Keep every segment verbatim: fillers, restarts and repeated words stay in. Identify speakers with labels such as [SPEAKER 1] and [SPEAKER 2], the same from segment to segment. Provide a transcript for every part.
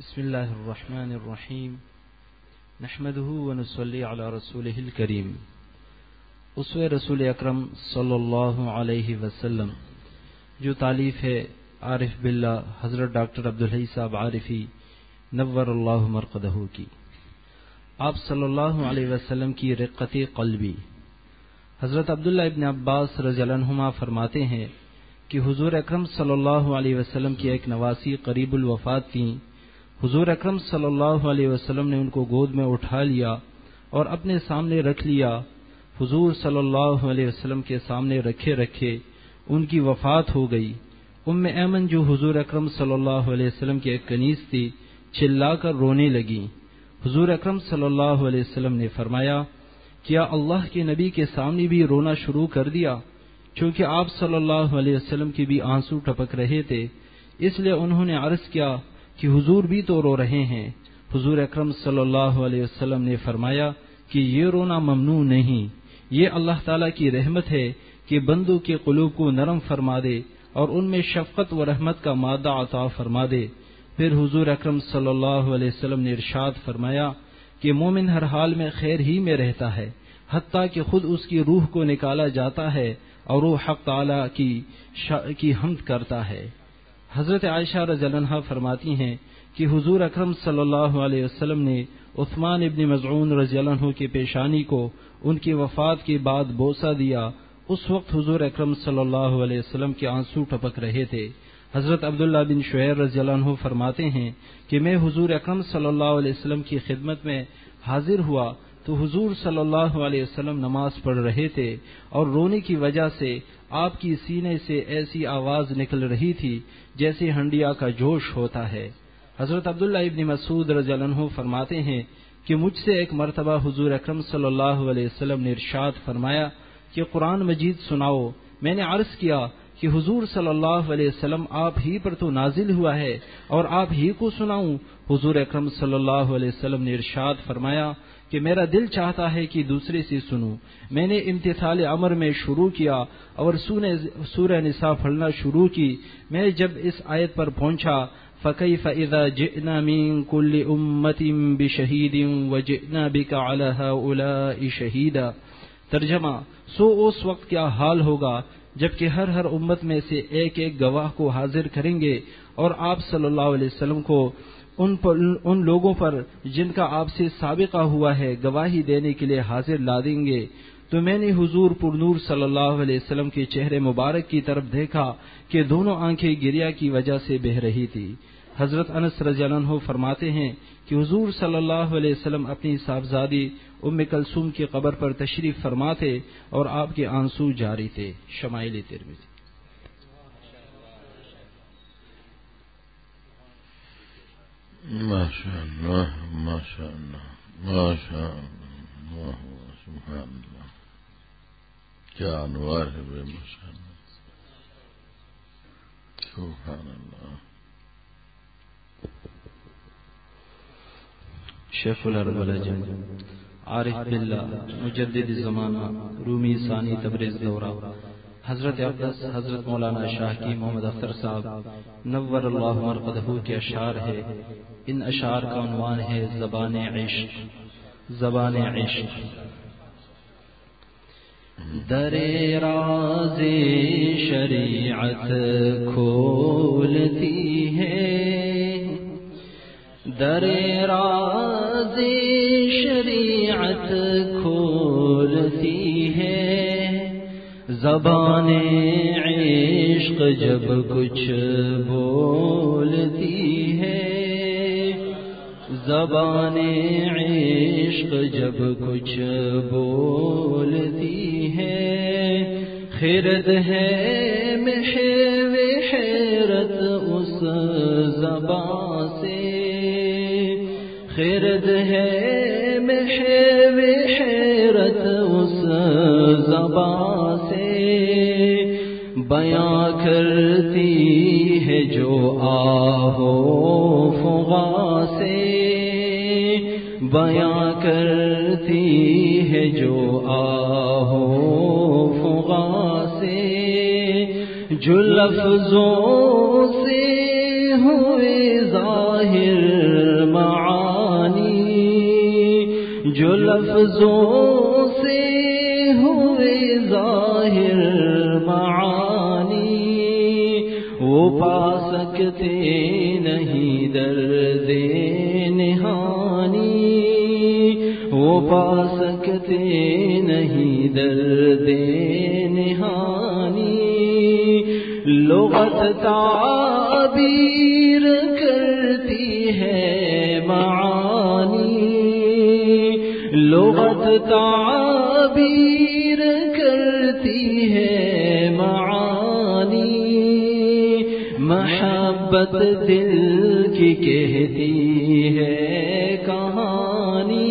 [SPEAKER 1] بسم اللہ الرحمن الرحیم نحمده ونصلی علی رسولہ الکریم. اسوہ رسول اکرم صلی اللہ علیہ وسلم جو تالیف ہے عارف باللہ حضرت ڈاکٹر عبدالحی صاحب عارفی نور اللہ مرقدہ کی. آپ صلی اللہ علیہ وسلم کی رقت قلبی. حضرت عبداللہ ابن عباس رضی اللہ عنہما فرماتے ہیں کہ حضور اکرم صلی اللہ علیہ وسلم کی ایک نواسی قریب الوفات تھیں. حضور اکرم صلی اللہ علیہ وسلم نے ان کو گود میں اٹھا لیا اور اپنے سامنے رکھ لیا. حضور صلی اللہ علیہ وسلم کے سامنے رکھے رکھے ان کی وفات ہو گئی. ام ایمن جو حضور اکرم صلی اللہ علیہ وسلم کی ایک کنیز تھی چلا کر رونے لگی. حضور اکرم صلی اللہ علیہ وسلم نے فرمایا کیا اللہ کے نبی کے سامنے بھی رونا شروع کر دیا؟ چونکہ آپ صلی اللہ علیہ وسلم کی بھی آنسو ٹپک رہے تھے، اس لیے انہوں نے عرض کیا کہ حضور بھی تو رو رہے ہیں. حضور اکرم صلی اللہ علیہ وسلم نے فرمایا کہ یہ رونا ممنوع نہیں، یہ اللہ تعالیٰ کی رحمت ہے کہ بندوں کے قلوب کو نرم فرما دے اور ان میں شفقت و رحمت کا مادہ عطا فرما دے. پھر حضور اکرم صلی اللہ علیہ وسلم نے ارشاد فرمایا کہ مومن ہر حال میں خیر ہی میں رہتا ہے، حتیٰ کہ خود اس کی روح کو نکالا جاتا ہے اور وہ حق تعالیٰ کی کی حمد کرتا ہے. حضرت عائشہ رضی اللہ عنہا فرماتی ہیں کہ حضور اکرم صلی اللہ علیہ وسلم نے عثمان ابن مظعون رضی اللہ عنہ کی پیشانی کو ان کی وفات کے بعد بوسہ دیا. اس وقت حضور اکرم صلی اللہ علیہ وسلم کے آنسو ٹپک رہے تھے. حضرت عبداللہ بن شعیر رضی اللہ عنہ فرماتے ہیں کہ میں حضور اکرم صلی اللہ علیہ وسلم کی خدمت میں حاضر ہوا تو حضور صلی اللہ علیہ وسلم نماز پڑھ رہے تھے اور رونے کی وجہ سے آپ کی سینے سے ایسی آواز نکل رہی تھی جیسے ہنڈیا کا جوش ہوتا ہے. حضرت عبداللہ ابن مسعود رضی اللہ عنہ فرماتے ہیں کہ مجھ سے ایک مرتبہ حضور اکرم صلی اللہ علیہ وسلم نے ارشاد فرمایا کہ قرآن مجید سناؤ. میں نے عرض کیا کہ حضور صلی اللہ علیہ وسلم آپ ہی پر تو نازل ہوا ہے اور آپ ہی کو سناؤں؟ حضور اکرم صلی اللہ علیہ وسلم نے ارشاد فرمایا کہ میرا دل چاہتا ہے کہ دوسرے سے سنوں. میں نے امتثال امر میں شروع کیا اور سورہ نساء پڑھنا شروع کی. میں جب اس آیت پر پہنچا فَكَيْفَ إِذَا جِئْنَا مِن كُلِّ أُمَّةٍ بِشَهِيدٍ وَجِئْنَا بِكَ عَلَى هَؤُلَاءِ شَهِيدًا. ترجمہ: سو اس وقت کیا حال ہوگا جبکہ ہر ہر امت میں سے ایک ایک گواہ کو حاضر کریں گے اور آپ صلی اللہ علیہ وسلم کو ان پر ان لوگوں پر جن کا آپ سے سابقہ ہوا ہے گواہی دینے کے لیے حاضر لا دیں گے. تو میں نے حضور پر نور صلی اللہ علیہ وسلم کے چہرے مبارک کی طرف دیکھا کہ دونوں آنکھیں گریا کی وجہ سے بہہ رہی تھی. حضرت انس رضی اللہ عنہ فرماتے ہیں کہ حضور صلی اللہ علیہ وسلم اپنی صاحبزادی ام کلثوم کی قبر پر تشریف فرما تھے اور آپ کے آنسو جاری تھے. شمائل ترمذی.
[SPEAKER 2] ماشاء اللہ ماشاء اللہ ماشاء اللہ سبحان اللہ. کیا انوار ہے بے ماشاء اللہ سبحان اللہ.
[SPEAKER 1] شیخ العرب العجم عارف باللہ مجدد زمانہ رومی ثانی تبریز دورہ حضرت اقدس حضرت مولانا شاہ کی محمد اختر صاحب نور اللہ مرقدہ کے اشعار ہے. ان اشعار کا عنوان ہے زبان عشق. زبان عشق. در راز شریعت کھولتی ہے، در راز شریعت کھولتی ہے، زبان عشق جب کچھ بولتی ہے، زبان عشق جب کچھ بولتی ہے، خرد ہے محو حیرت اس زبان سے، خرد ہے محو حیرت اس زبان سے، بیاں کرتی ہے جو آہو فغاں سے، بیاں کرتی ہے جو آہو فغاں سے، جو لفظوں سے ہوئے ظاہر لفظوں سے ہوئے ظاہر معانی وہ پا سکتے نہیں درد نہانی وہ پا سکتے نہیں درد نہانی لغت تعبیر کرتی ہے معانی لغت تعبیر کرتی ہے معانی محبت دل کی کہتی ہے کہانی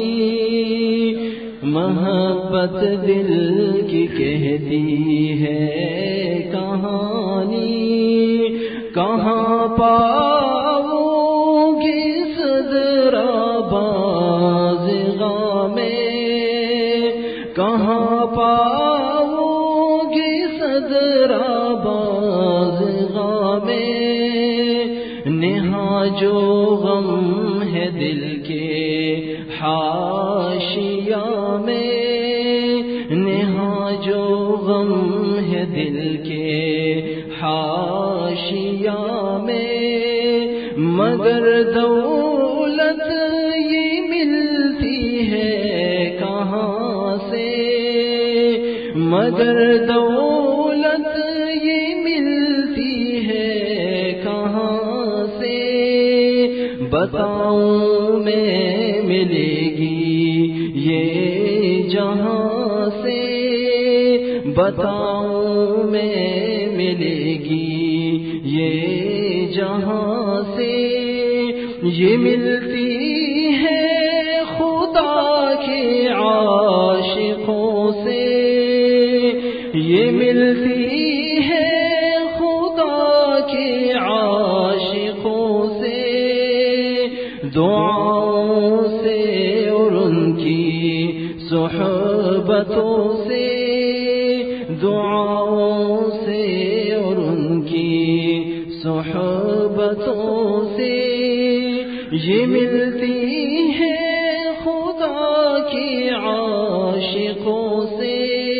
[SPEAKER 1] محبت دل کی کہتی ہے کہانی کہاں پاؤ گے صدرا بازغاں میں کہاں پاؤ گے صدرا بازغاں میں نہا جو غم ہے دل کے حاشیہ میں نہا جو غم ہے دل کے حاشیہ میں مگر دولت یہ ملتی ہے کہاں سے مگر دولت یہ ملتی ہے کہاں سے بتاؤں میں ملے گی یہ جہاں سے بتاؤں میں ملے گی یہ جہاں سے یہ ملتی ہے خدا کے عاشقوں سے یہ ملتی ہے خدا کے عاشقوں سے دعاؤں سے اور ان کی صحبتوں سے دعاؤں سے اور ان کی صحبتوں سے یہ ملتی ہے خدا کے عاشقوں سے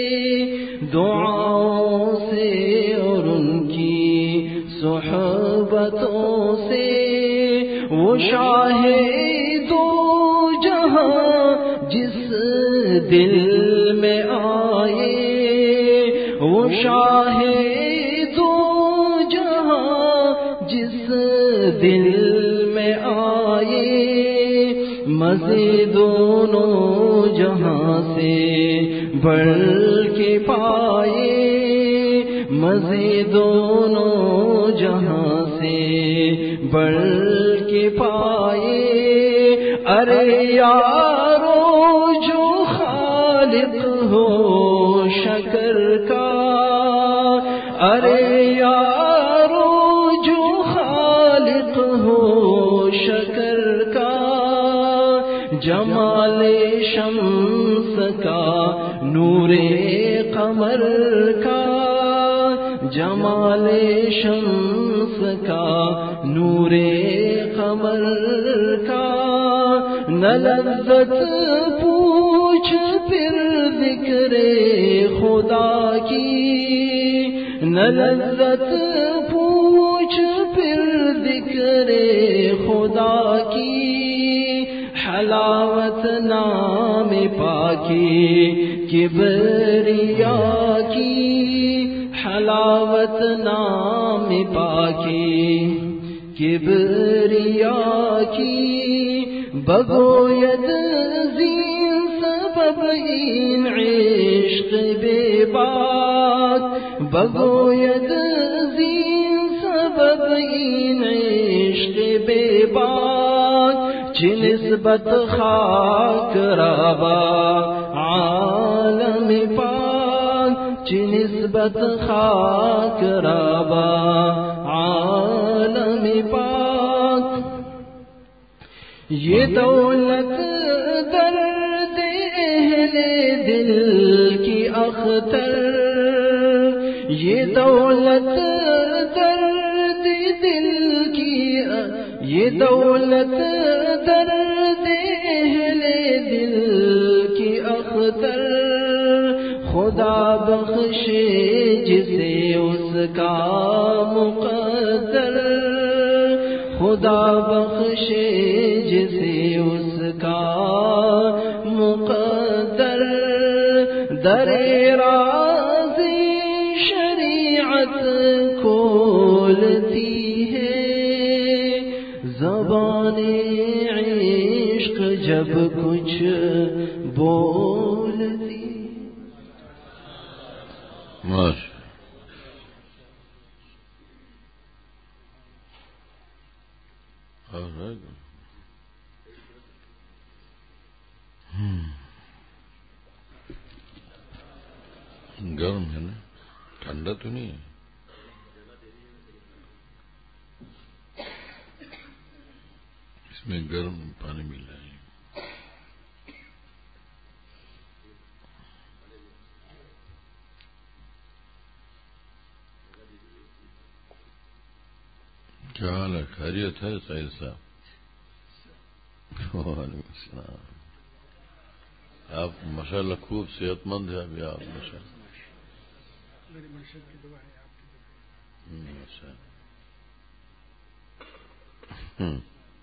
[SPEAKER 1] دعاؤں سے اور ان کی صحبتوں سے وہ شاہ دو جہاں جس دل میں آئے وہ شاہ دو جہاں جس دل میں آئے مزے دونوں جہاں سے بڑھ کے پائے مزے دونوں جہاں سے بڑھ کے پائے ارے یارو جو خالق ہو شکر کا ارے یارو جو خالق ہو شکر کا جمال شمس کا نور قمر کا جمال شمس کا نور قمر کا نہ لذت پوچھ پھر ذکر خدا کی نہ لذت پوچھ پھر ذکر خدا کی حلاوت نام پاکی کبریا کی حلاوت نام پاکی کبریا کی بگوید زین سبب این عشق بے بات بگوید زین سبب این عشق بے بات چی نسبت خاک رابا عالم پاک چی نسبت خاک رابا عالم پاک یہ دولت درد اہل دل کی اختر یہ دولت درد دل کی یہ دولت درد اہل دل مقتل خدا بخشے جسے اس کا مقدر خدا بخشے جسے اس کا مقدر در راضی شریعت کھولتی ہے زبان عشق جب کچھ بولتی
[SPEAKER 2] ماشاء گرم ہے نا ٹھنڈا تو نہیں ہے اس میں گرم پانی مل رہا ہے کیا حال ہے خیریت ہے سعید صاحب وعلیکم السلام آپ ماشاءاللہ خوب صحت مند ہے ابھی آپ ماشاءاللہ
[SPEAKER 3] میری مرشد کی دعا ہے آپ کی
[SPEAKER 2] دعا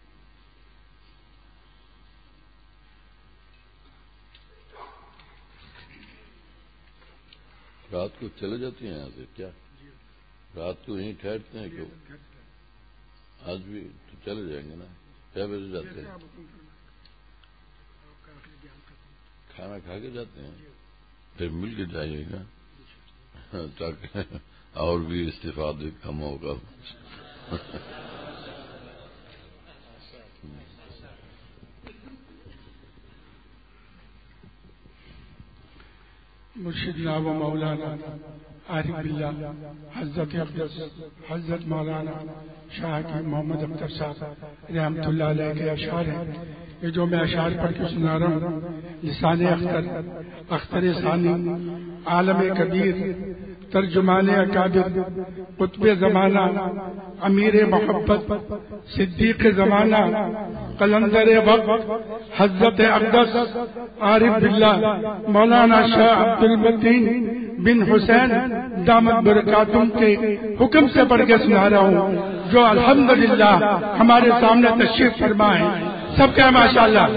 [SPEAKER 2] رات کو چلے جاتی ہیں یہاں سے کیا رات کو یہیں ٹھہرتے ہیں کیوں آج بھی تو چلے جائیں گے نا کیا بجے جاتے ہیں کھانا کھا کے جاتے ہیں پھر مل کے جائیے گا تاکہ اور بھی استفادے کا موقع
[SPEAKER 3] مرشدنا و مولانا عارف باللہ حضرت اقدس حضرت مولانا شاہ کی محمد اختر صاحب رحمۃ اللہ علیہ کے اشعار ہیں یہ جو میں اشعار پڑھ کے سنا رہا ہوں لسان اختر اختر ثانی عالم کبیر ترجمان اکابر قطب زمانہ امیر محبت صدیق زمانہ قلندر وقت حضرت اقدس عارف باللہ مولانا شاہ عبد المتین بن حسین دامت برکاتہم کے حکم سے پڑھ کے سنا رہا ہوں جو الحمدللہ ہمارے سامنے تشریف فرما ہے سب کا ماشاءاللہ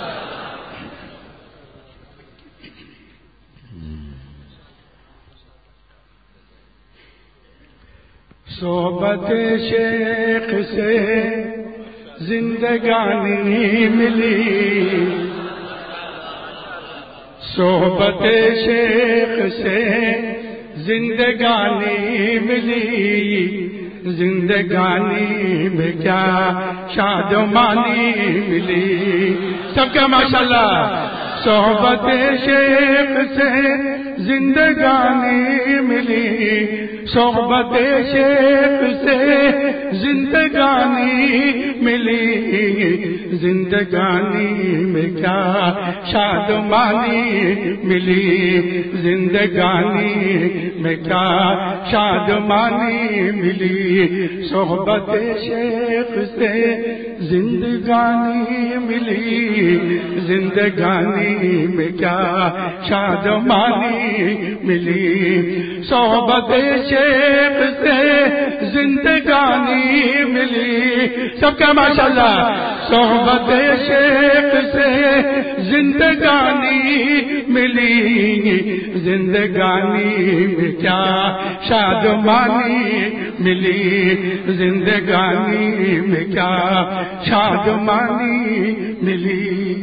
[SPEAKER 3] صحبت شیخ سے زندگانی ملی صحبت شیخ سے زندگانی ملی زندگانی میں کیا شادمانی ملی سب کا ماشاءاللہ صحبت شیخ سے زندگانی ملی صحبت شیخ سے زندگانی ملی زندگانی میں کیا شادمانی ملی زندگانی میں کیا شادمانی ملی صحبت شیخ سے زندگانی ملی زندگانی میں کیا شادمانی ملی صحبت شیخ سے زندگانی ملی سب کا ماشاءاللہ صحبت شیخ سے زندگانی ملی زندگانی میں کیا شادمانی ملی زندگانی میں کیا شادمانی ملی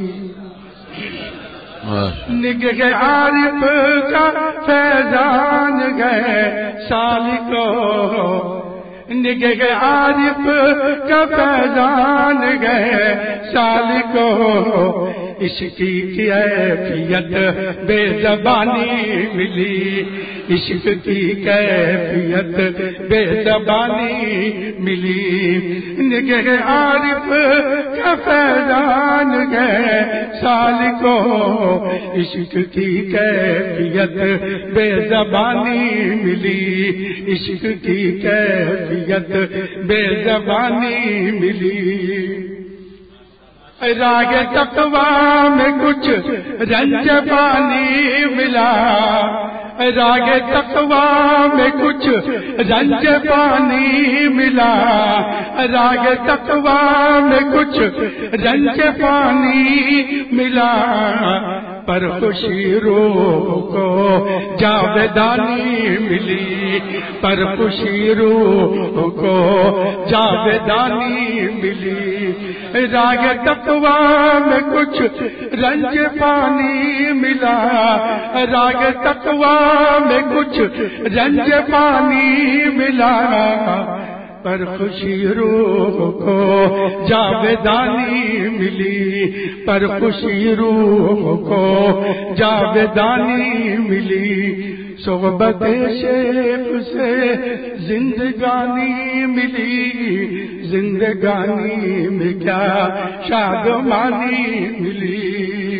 [SPEAKER 3] نگہ عارف کا فیضان گئے سالکو نگہ عارف کا فیضان گئے سالکو عشق کی کیفیت بے زبانی ملی عشق کی کیفیت بے زبانی ملی نگہ عارف کا فیضان گئے سالکو عشق کی کیفیت بے زبانی ملی عشق کی کیفیت بے زبانی ملی اے راگ تقوی میں کچھ رنج پانی ملا، راگ تقوی میں کچھ رنج پانی ملا، راگ تقوی میں کچھ رنج پانی ملا، پر خوشی روح کو جاویدانی ملی، پر خوشی روح کو جاویدانی ملی، راگ تقوی میں کچھ رنج پانی ملا، راگ تقوی میں کچھ رنج پانی ملا، پر خوشی روح کو جاویدانی ملی، پر خوشی روح کو جاویدانی ملی، صحبت شیخ سے زندگانی ملی، زندگانی میں کیا شادمانی ملی،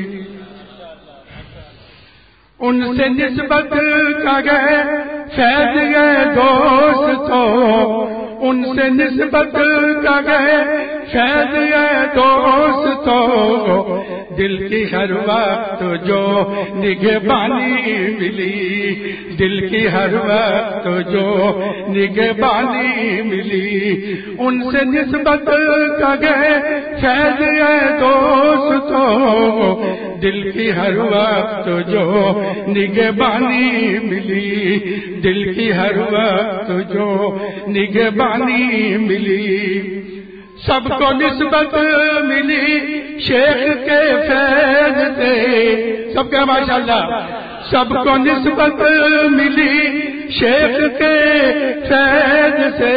[SPEAKER 3] ان سے نسبت کا گئے فیض گئے دوست تو، ان سے نسبت کا گئے فیض گئے دوست تو، دل کی ہر وقت جو نگہبانی ملی، دل کی ہر وقت جو نگہبانی ملی، ان سے نسبت کا گئے فیض گئے دوست تو، دل کی ہر وقت جو نگہبانی ملی، دل کی ہر وقت جو نگہبانی ملی، سب کو نسبت ملی شیخ کے فیض سے، سب کا ماشاءاللہ، سب کو نسبت ملی شیخ کے فیض سے،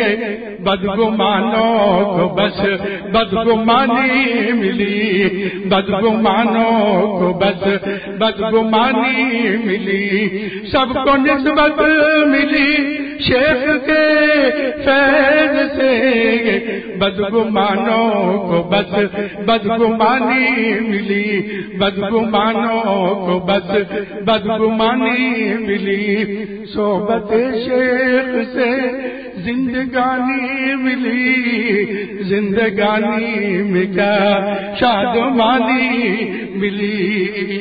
[SPEAKER 3] بدگمانوں کو بس بدگمانی ملی، بدگمانوں کو بس بدگمانی ملی، سب کو نسبت ملی شیخ کے فیض سے، بدگمانوں کو بس بدگمانی ملی، بدگمانوں کو بس بدگمانی ملی، صحبت شیخ سے زندگانی ملی، زندگانی میں کیا شادمانی ملی،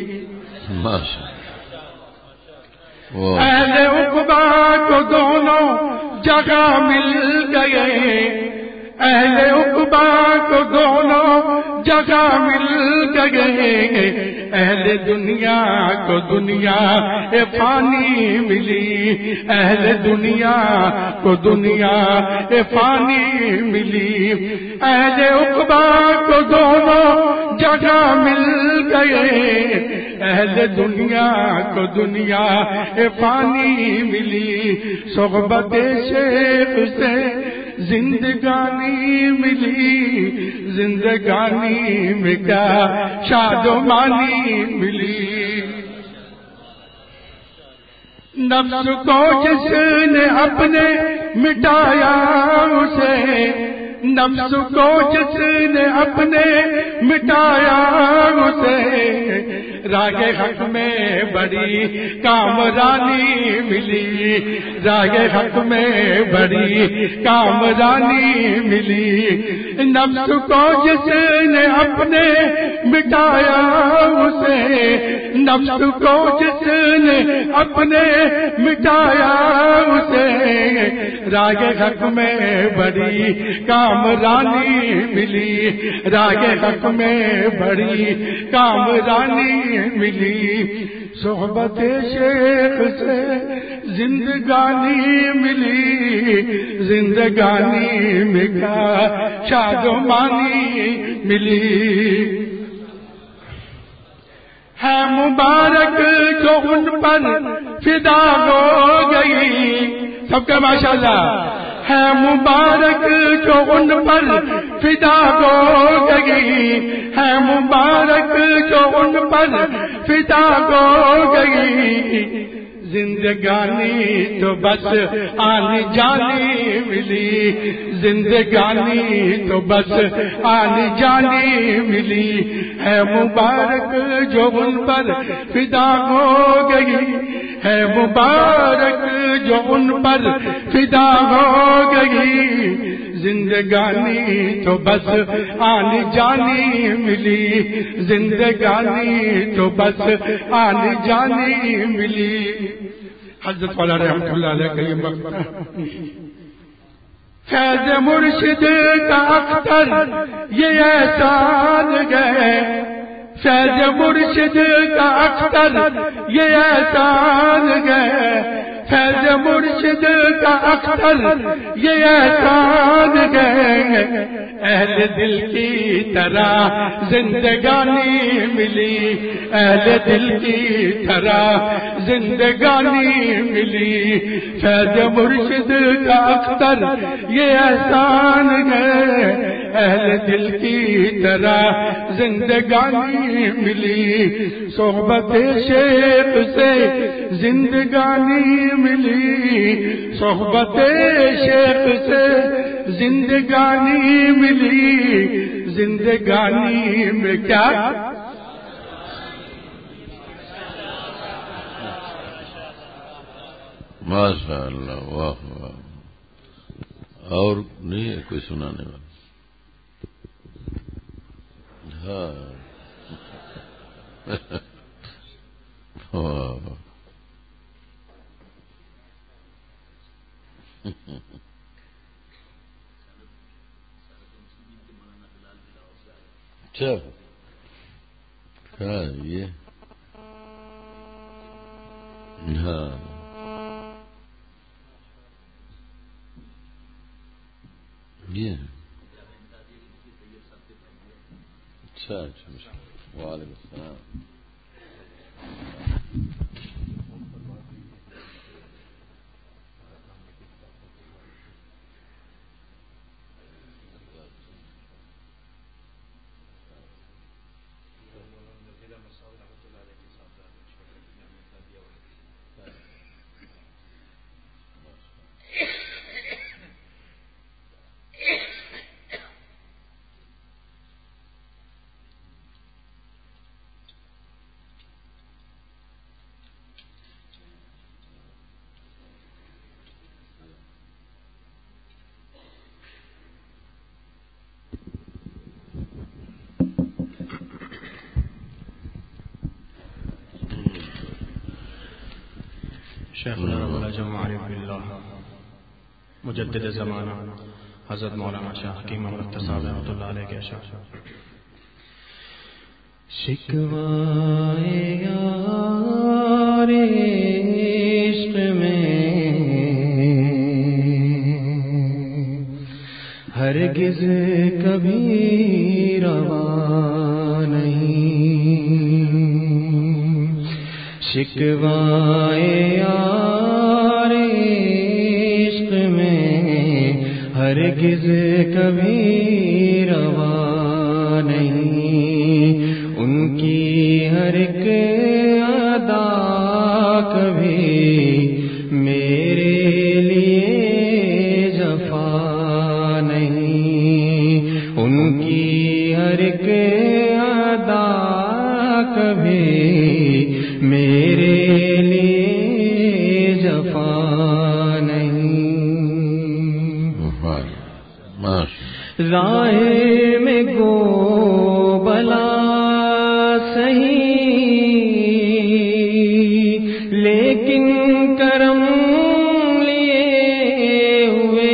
[SPEAKER 3] اہل عقبہ کو دونوں جگہ مل گئے، اہل عقبہ کو دونوں جگہ مل گئے، اہل دنیا کو دنیا فانی ملی، اہل دنیا کو دنیا فانی ملی، اہل عقبہ کو دونوں جگہ مل گئے، اہل دنیا کو دنیا فانی ملی، صحبت شیخ سے زندگانی ملی، زندگانی میں کیا شادمانی ملی، نفس کو جس نے اپنے مٹایا اسے، نفس کو جس نے اپنے مٹایا اسے، راگ حق میں بڑی کامرانی ملی، راگ حق میں بڑی کامرانی ملی، نفس کو جس نے اپنے مٹایا اسے، نفس کو جس نے اپنے مٹایا اسے، راگ حق میں بڑی کامرانی ملی، راگ حق میں بڑی کامرانی ملی، صحبت شیخ سے زندگانی ملی، زندگانی میں کیا شادمانی ملی، ہے مبارک جو ان پر فدا ہو گئی، سب کا ماشاءاللہ، ہے مبارک جو ان پر فدا ہو گئی، ہے مبارک جو ان پر فدا ہو گئی، زندگانی تو بس آنی جانی ملی، زندگانی تو بس آنی جانی ملی، ہے مبارک جو ان پر فدا ہو گئی، ہے مبارک جو ان پر فدا ہو گئی، زندگانی تو بس آنی جانی ملی، زندگانی تو بس آنی جانی ملی. حضرت والا رحمت اللہ علیہ کا یہ وقت فیض مرشد کا اختر یہ احسان گئے، فیض مرشد کا اختر یہ احسان گئے، فیض مرشد کا اختر یہ احسان گئے. اہل دل کی طرح زندگانی ملی، اہل دل کی طرح زندگانی ملی. فیض مرشد کا اختر یہ احسان گئے، اہل دل کی طرح زندگانی ملی. صحبت شیخ سے زندگانی ملی، صحبت شیخ سے زندگانی ملی. زندگانی میں کیا
[SPEAKER 2] ماشاء اللہ، واہ واہ. اور نہیں ہے کوئی سنانے والا؟ ہاں واہ. اچھا کیا یہ ہاں یہ اچھا اچھا. وعلیکم السلام.
[SPEAKER 4] شیخنا رب العجم عارف باللہ مجدد زمانہ حضرت مولانا شاہ حکیم محمد صاحب رحمۃ اللہ علیہ کے اشعار.
[SPEAKER 1] شکوائے یار عشق میں ہرگز کبھی روا نہیں، شکوائے یار عشق میں ہرگز کبھی روا نہیں، ان کی ہر ایک ادا کبھی میرے لیے جفا نہیں، ان کی ہر ایک ادا کبھی میرے لیے جفا نہیں. راہ میں گو بلا سہی لیکن کرم لیے ہوئے،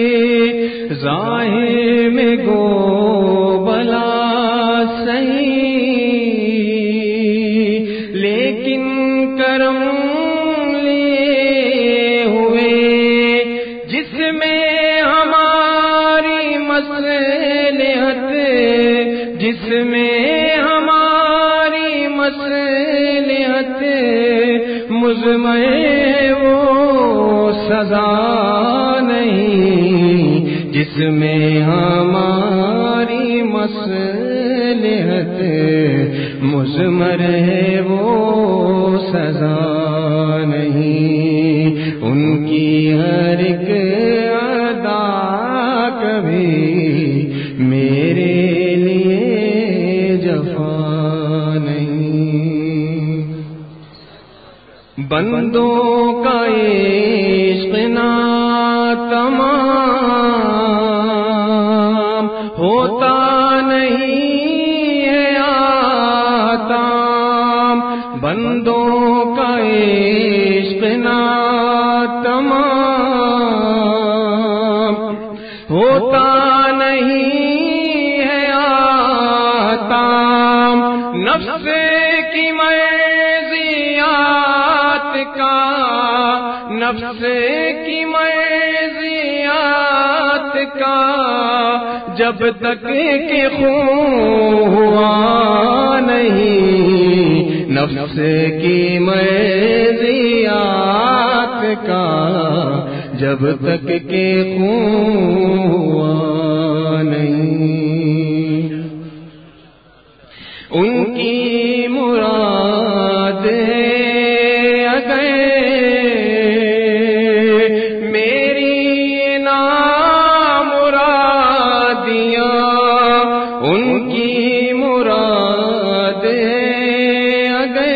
[SPEAKER 1] راہ میں گو بلا سہی لیکن کرم لیے ہوئے، جس میں ہماری مصلحت، جس میں ہماری مصلحت مضمر وہ سزا نہیں، جس میں ہماری مصلحت مضمر ہے وہ سزا نہیں، ان کی ہر ایک ادا کبھی میرے لیے جفا نہیں. بندوں کا عشق نا تمام
[SPEAKER 5] نہیں ہے آتام بندوں کا عشق ناتمام، ہوتا نہیں ہے آتام نفس کی مرضیات کا، نفس کی مرضیات کا، جب تک کہ خون ہوا نہیں، نفس کی مرضیات کا، جب تک کہ خون ہوا نہیں، ان کی مراد ہے اگر میری نامرادیاں، ان کی مراد ہے اگر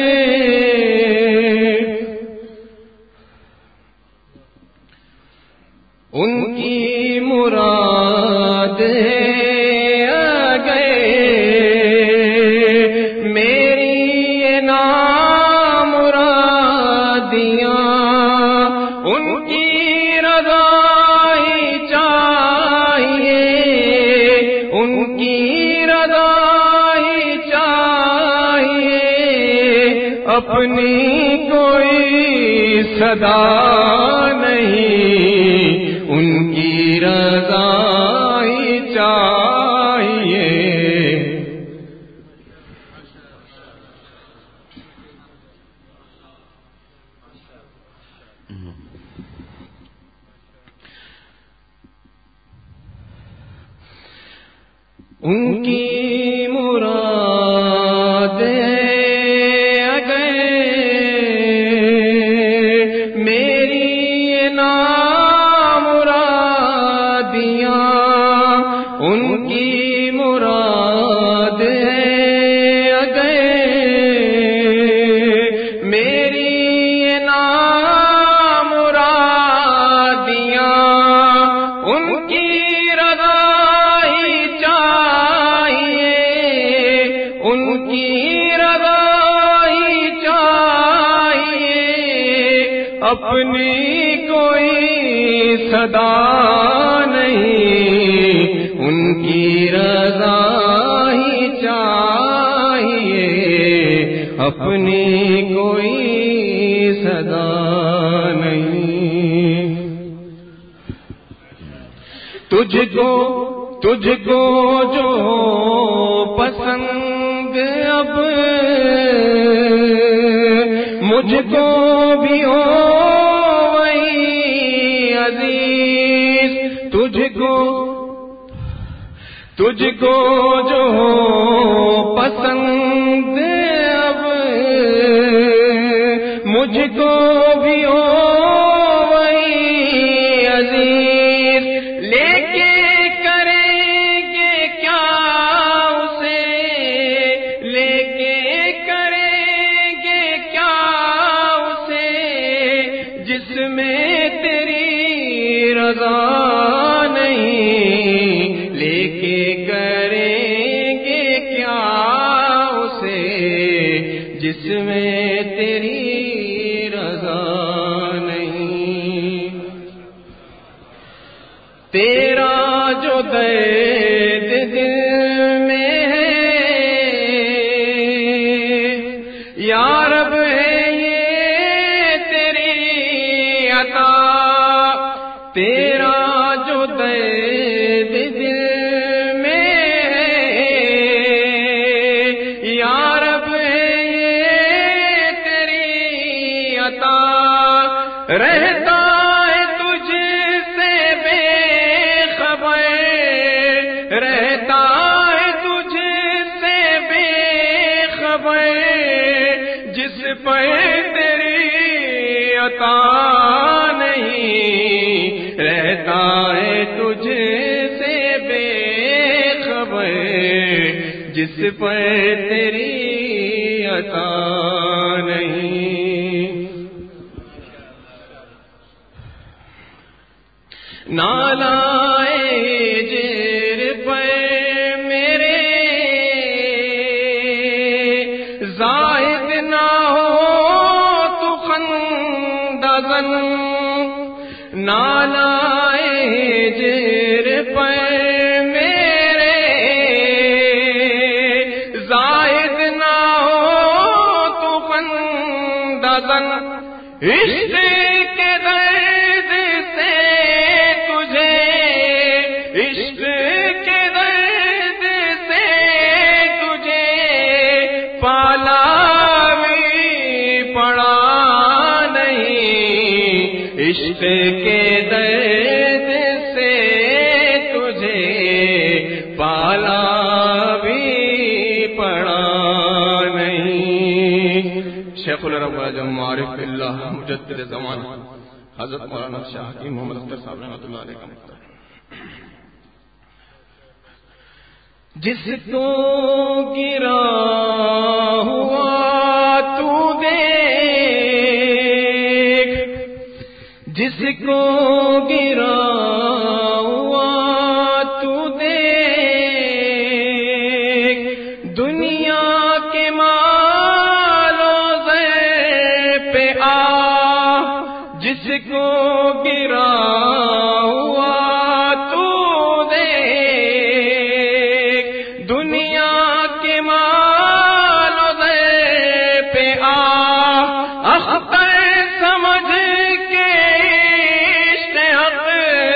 [SPEAKER 5] ان کی مراد ہے اگر میری نامرادیاں، ان کی رضا ہی چاہیے، ان کی رضا ہی چاہیے، اپنی کوئی صدا نہیں، ان کی رضا ہی چاہیے، ان کی مراد ہے اگر میری نامرادیاں، ان کی مراد ہے اگر میری نامرادیاں، ان کی رضا ہی چاہیے، ان کی رضا ہی چاہیے، اپنی کوئی صدا نہیں، ان کی رضا ہی چاہیے، اپنی کوئی صدا نہیں، تجھ کو تجھ کو جو پسند اب مجھ کو بھی ہو وہی عزیز، تجھ کو تجھ کو جو پسند اب مجھ کو بھی ہو وہی عزیز، لے کے کریں گے کیا اسے، لے کے کریں گے کیا اسے، جس میں تیری رضا نہیں، لے کے کریں گے کیا اسے، جس میں تیری رضا نہیں، تیرا جو درد دل میں ہے یا رب ہے یہ تیری عطا، تیرا جو درد دل میں ہے یا رب ہے یہ تیری عطا، رہتا ہے تجھ سے بے خبر، رہتا ہے تجھ سے بے خبر، جس پر تیری عطا نہیں، رہتا ہے تجھ سے بے خبر، جس پر تیری عطا نہیں، نالائے جیر پر غم نالائے ہجر پر میرے زائد نہ ہو تو بندہ زن عشق کے درد سے تجھے عشق کے درد سے تجھے پالا بھی پڑا نہیں عشق کے درد سے تجھے پالا بھی پڑا نہیں. شیخ العرب اعظم عارف باللہ مجدد زمانہ حضرت مولانا شاہ حکیم محمد اختر صاحب رحمۃ اللہ علیہ کا مقدر. جس کو گرا ہوا تو دیکھ جس کو گرا ہوا تو دیکھ دنیا کے مال و زر پہ آ جس کو گرا ہوا تو دیکھ دنیا کے مال و زر پہ آ اختر سمجھ کے عشق حق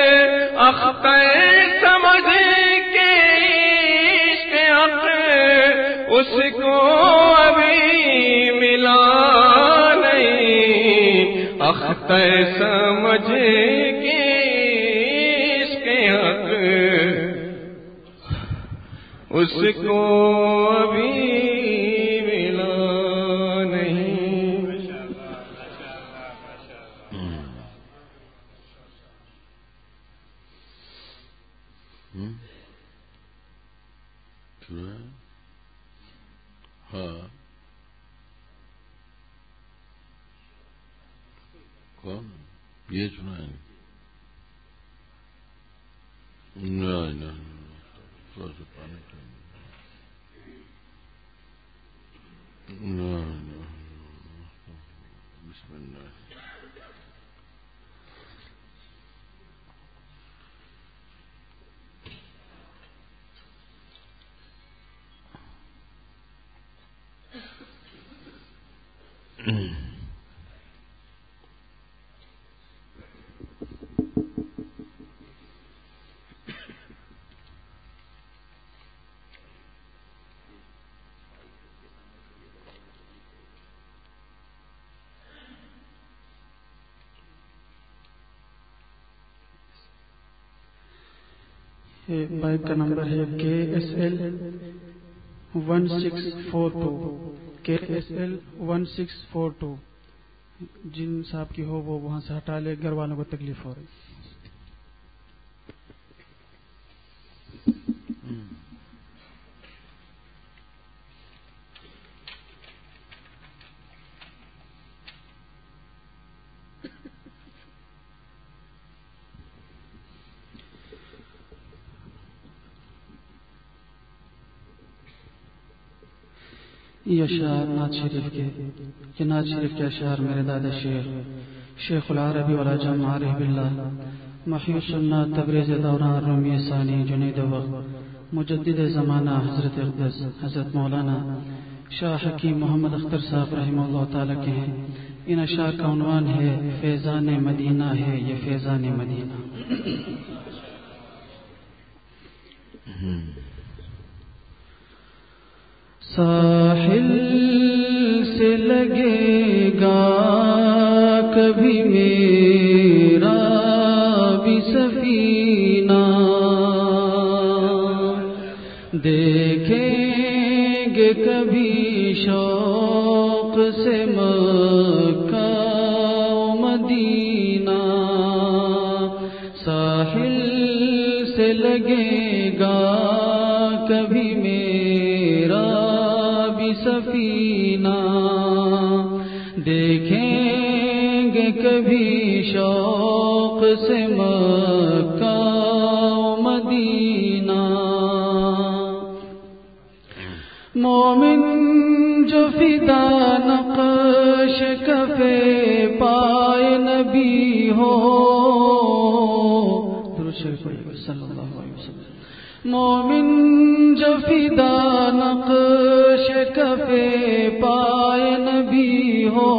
[SPEAKER 5] اختر سمجھ کے عشق حق اس کو ابھی ملا نہیں اختر سمجھ کے عشق حق اس کو ابھی ملا نہیں.
[SPEAKER 2] ہاں کون یہ سنائیں نہیں تھوڑا سا پانی بسم اللہ.
[SPEAKER 6] بائک کا نمبر ہے K S L one six four two K S L one six four two. جن صاحب کی ہو وہ وہاں سے ہٹا لے، گھر والوں کو تکلیف ہو رہی. یہ اشعار نعت شریف کے یہ نعت شریف کے اشعار میرے دادا شیخ شیخ العربی والعجم عارف باللہ محی السنت تبریز دوران رومی ثانی جنید وقت مجدد زمانہ حضرت اقدس حضرت مولانا شاہ حکیم محمد اختر صاحب رحمہ اللہ تعالی کے ہیں. ان اشعار کا عنوان ہے فیضان مدینہ ہے یہ فیضان مدینہ. ساحل سے لگے گا کبھی میرا بھی سفینہ دیکھیں گے کبھی شوق سے مکہ و مدینہ. ساحل سے لگے گا کبھی میرا سفینہ دیکھیں گے کبھی شوق سے مکہ و مدینہ. مومن جو فدا نقش کفے پائے نبی ہو درود شریف پڑھیے صلی اللہ علیہ وسلم مومن جو فدا نقش کفے پائے نبی ہو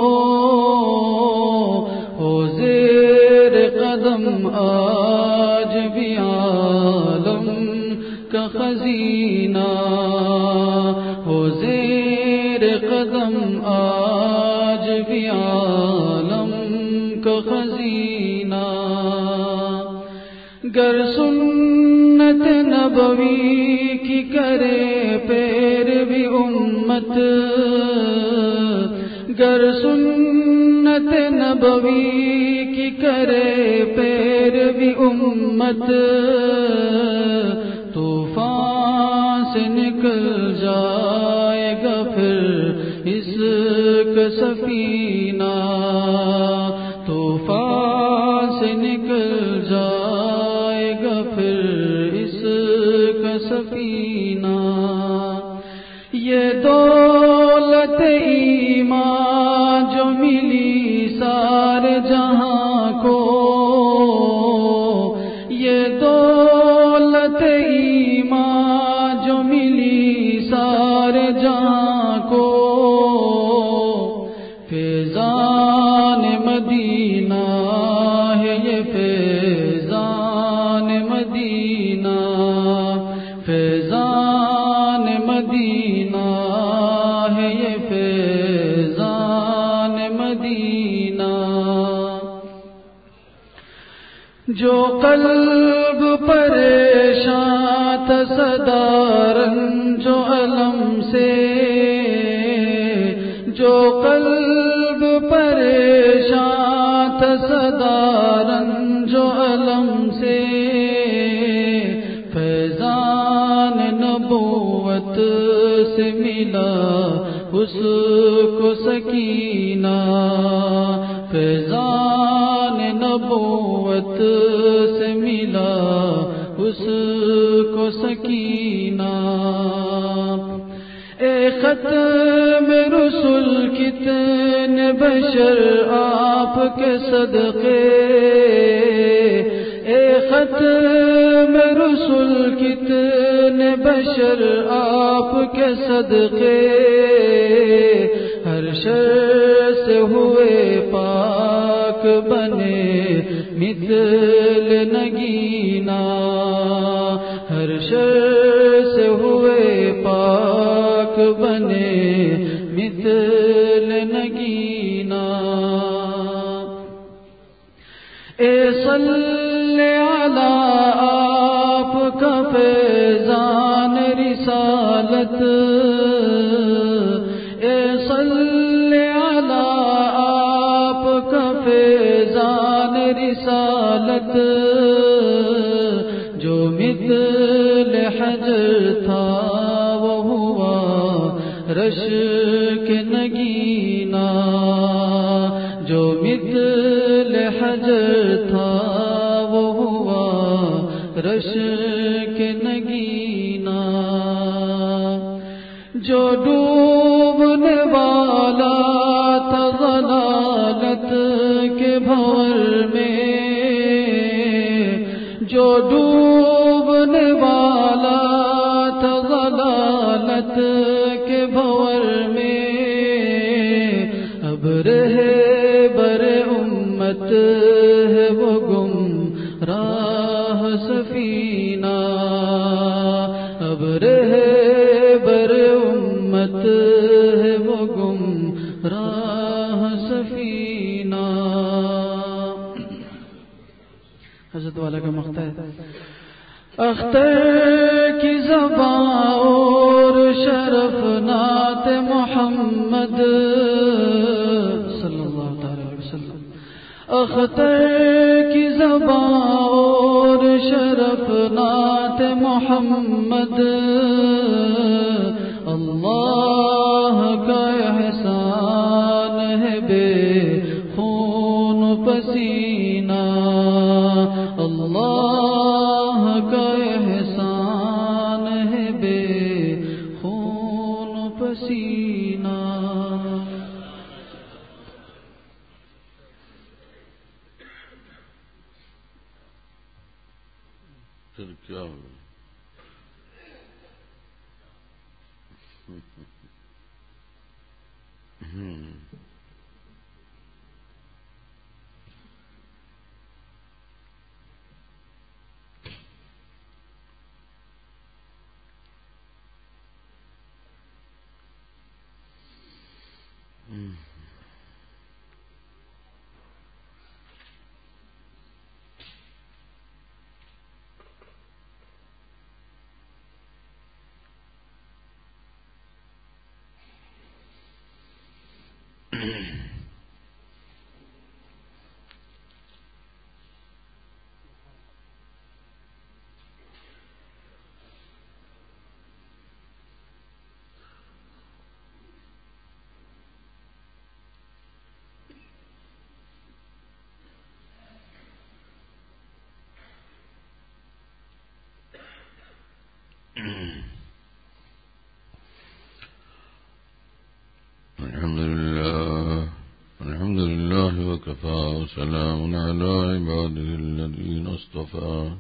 [SPEAKER 6] ہو زیر قدم آج بھی عالم کا خزینہ ہو زیر قدم آج بھی عالم کا خزینہ گر سنت نبوی کی کرے پیر بھی امت گر سنت نبوی کی کرے پیر بھی امت طوفان سے نکل جائے گا پھر اس کا سفینہ طوفان سے نکل جائے گا پھر اس کا سفینہ یہ دولت ایمان جو ملی سارے جہاں کو یہ دولت ایمان جو ملی سارے جہاں کو فیضان مدینہ ہے یہ فیضان مدینہ فیضان مدینہ ہے یہ فیضان مدینہ جو قلب پریشان تھا صدا رنج و علم سے جو قلب پریشان تھا صدا رنج و علم سے فیضان نبوت سے ملا اس کو سکینہ فیضان نبوت سے ملا اس کو سکینہ اے ختم رسول کتنے بشر آپ کے صدقے اے ختم رسول کتنے بشر آپ کے صدقے ہر شر سے ہوئے پاک بنے مثل نگینا ہر شر سے ہوئے پاک بنے مثل نگینا اے صلی علی آپ کا فیضان رسالت اے صلی علی آپ کا فیضان رسالت جو مثل حجر تھا وہ ہوا رش کے نگینا جو مثل حجر تھا وہ ہوا رش کے نگینا جو ڈوبنے والا تھا ضلالت کے بھور میں جو ڈوبنے والا تھا ضلالت کے بھور میں اب رہے بر امت ہے وہ گم راہ سفینہ اب رہے بر امت ہے وہ گم راہ سفینہ حضرت والا کا مقطع ہے اختر کی زبان اور شرف نعت محمد صلی اللہ تعالی وسلم اختر کی زبان اور شرف نعت محمد اللہ کا احسان ہے بے خون پسینہ اللہ کا احسان ہے بے خون پسینہ
[SPEAKER 2] الحمد لله الحمد لله وكفى وسلام على عباده الذين اصطفى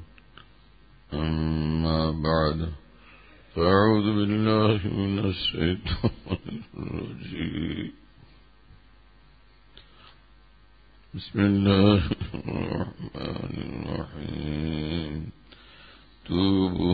[SPEAKER 2] أما بعد فأعوذ بالله من الشيطان الرجيم بسم الله الرحمن الرحيم توبوا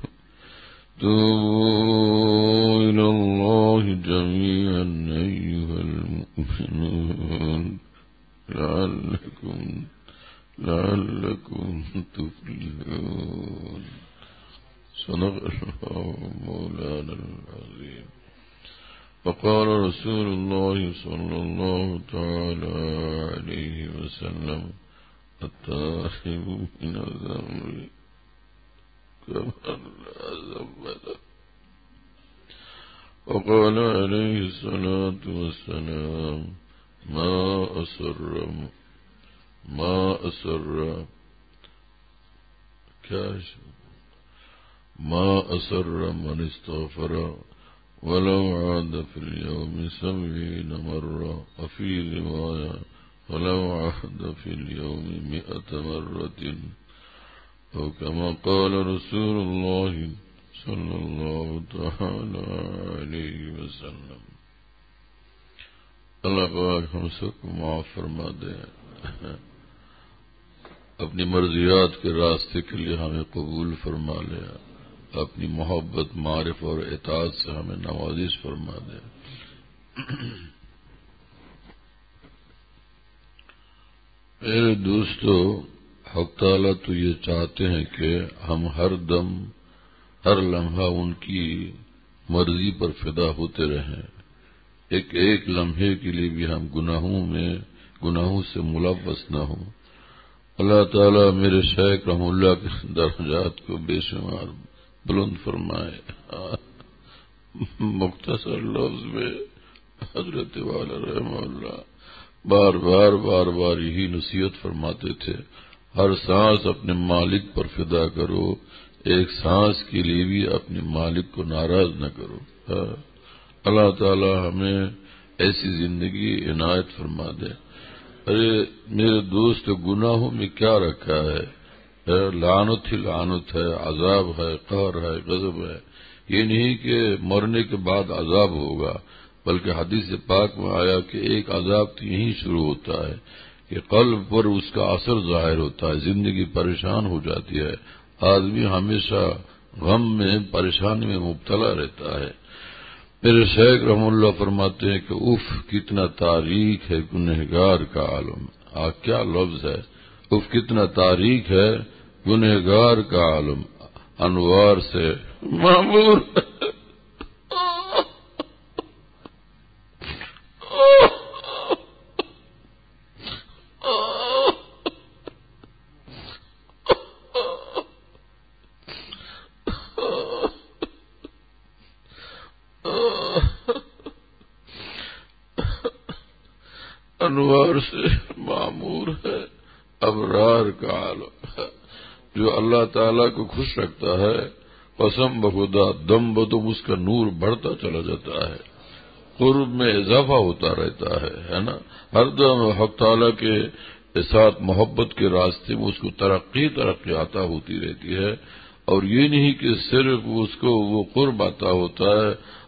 [SPEAKER 2] توبوا إلى الله جميعا أيها المؤمنون لعلكم لعلكم تفلحون صدق الله مولانا العظيم. وقال رسول الله صلى الله تعالى عليه وسلم التائب من الذنب كمن لا ذنب له. وقال عليه الصلاة والسلام ما أسر ما أسر كاش ما أسر من استغفر ولو عاد في اليوم سبعين مرة، وفي رواية ولو عاد في اليوم مئة مرة، أو كما قال رسول الله صلی اللہ تعالی علیہ وسلم. اللہ پاک ہم سب کو معاف فرما دے، اپنی مرضیات کے راستے کے لیے ہمیں قبول فرما لے، اپنی محبت معرف اور اطاعت سے ہمیں نوازش فرما دے. میرے دوستو، حق تعالیٰ تو یہ چاہتے ہیں کہ ہم ہر دم ہر لمحہ ان کی مرضی پر فدا ہوتے رہیں، ایک ایک لمحے کے لیے بھی ہم گناہوں میں گناہوں سے ملوث نہ ہوں. اللہ تعالیٰ میرے شیخ رحم اللہ کے درجات کو بے شمار بلند فرمائے. مختصر لفظ میں حضرت والا رحمہ اللہ بار بار بار بار یہی نصیحت فرماتے تھے، ہر سانس اپنے مالک پر فدا کرو، ایک سانس کے لیے بھی اپنے مالک کو ناراض نہ کرو. اللہ تعالی ہمیں ایسی زندگی عنایت فرما دے. ارے میرے دوست، گناہوں میں کیا رکھا ہے؟ لعنت ہی لعنت ہے، عذاب ہے، قہر ہے، غضب ہے. یہ نہیں کہ مرنے کے بعد عذاب ہوگا، بلکہ حدیث پاک میں آیا کہ ایک عذاب تو یہیں شروع ہوتا ہے کہ قلب پر اس کا اثر ظاہر ہوتا ہے، زندگی پریشان ہو جاتی ہے، آدمی ہمیشہ غم میں پریشانی میں مبتلا رہتا ہے. میرے شیخ رحم اللہ فرماتے ہیں کہ اف کتنا تاریک ہے گنہگار کا عالم. آ کیا لفظ ہے، اف کتنا تاریک ہے گنہگار کا عالم، انوار سے معمور. انوار سے معمور ہے، ابرار کا عالم ہے. جو اللہ تعالیٰ کو خوش رکھتا ہے، قسم بخدا دم بدم اس کا نور بڑھتا چلا جاتا ہے، قرب میں اضافہ ہوتا رہتا ہے ہے نا. ہر دم حق تعالیٰ کے ساتھ محبت کے راستے میں اس کو ترقی ترقی عطا ہوتی رہتی ہے. اور یہ نہیں کہ صرف اس کو وہ قرب عطا ہوتا ہے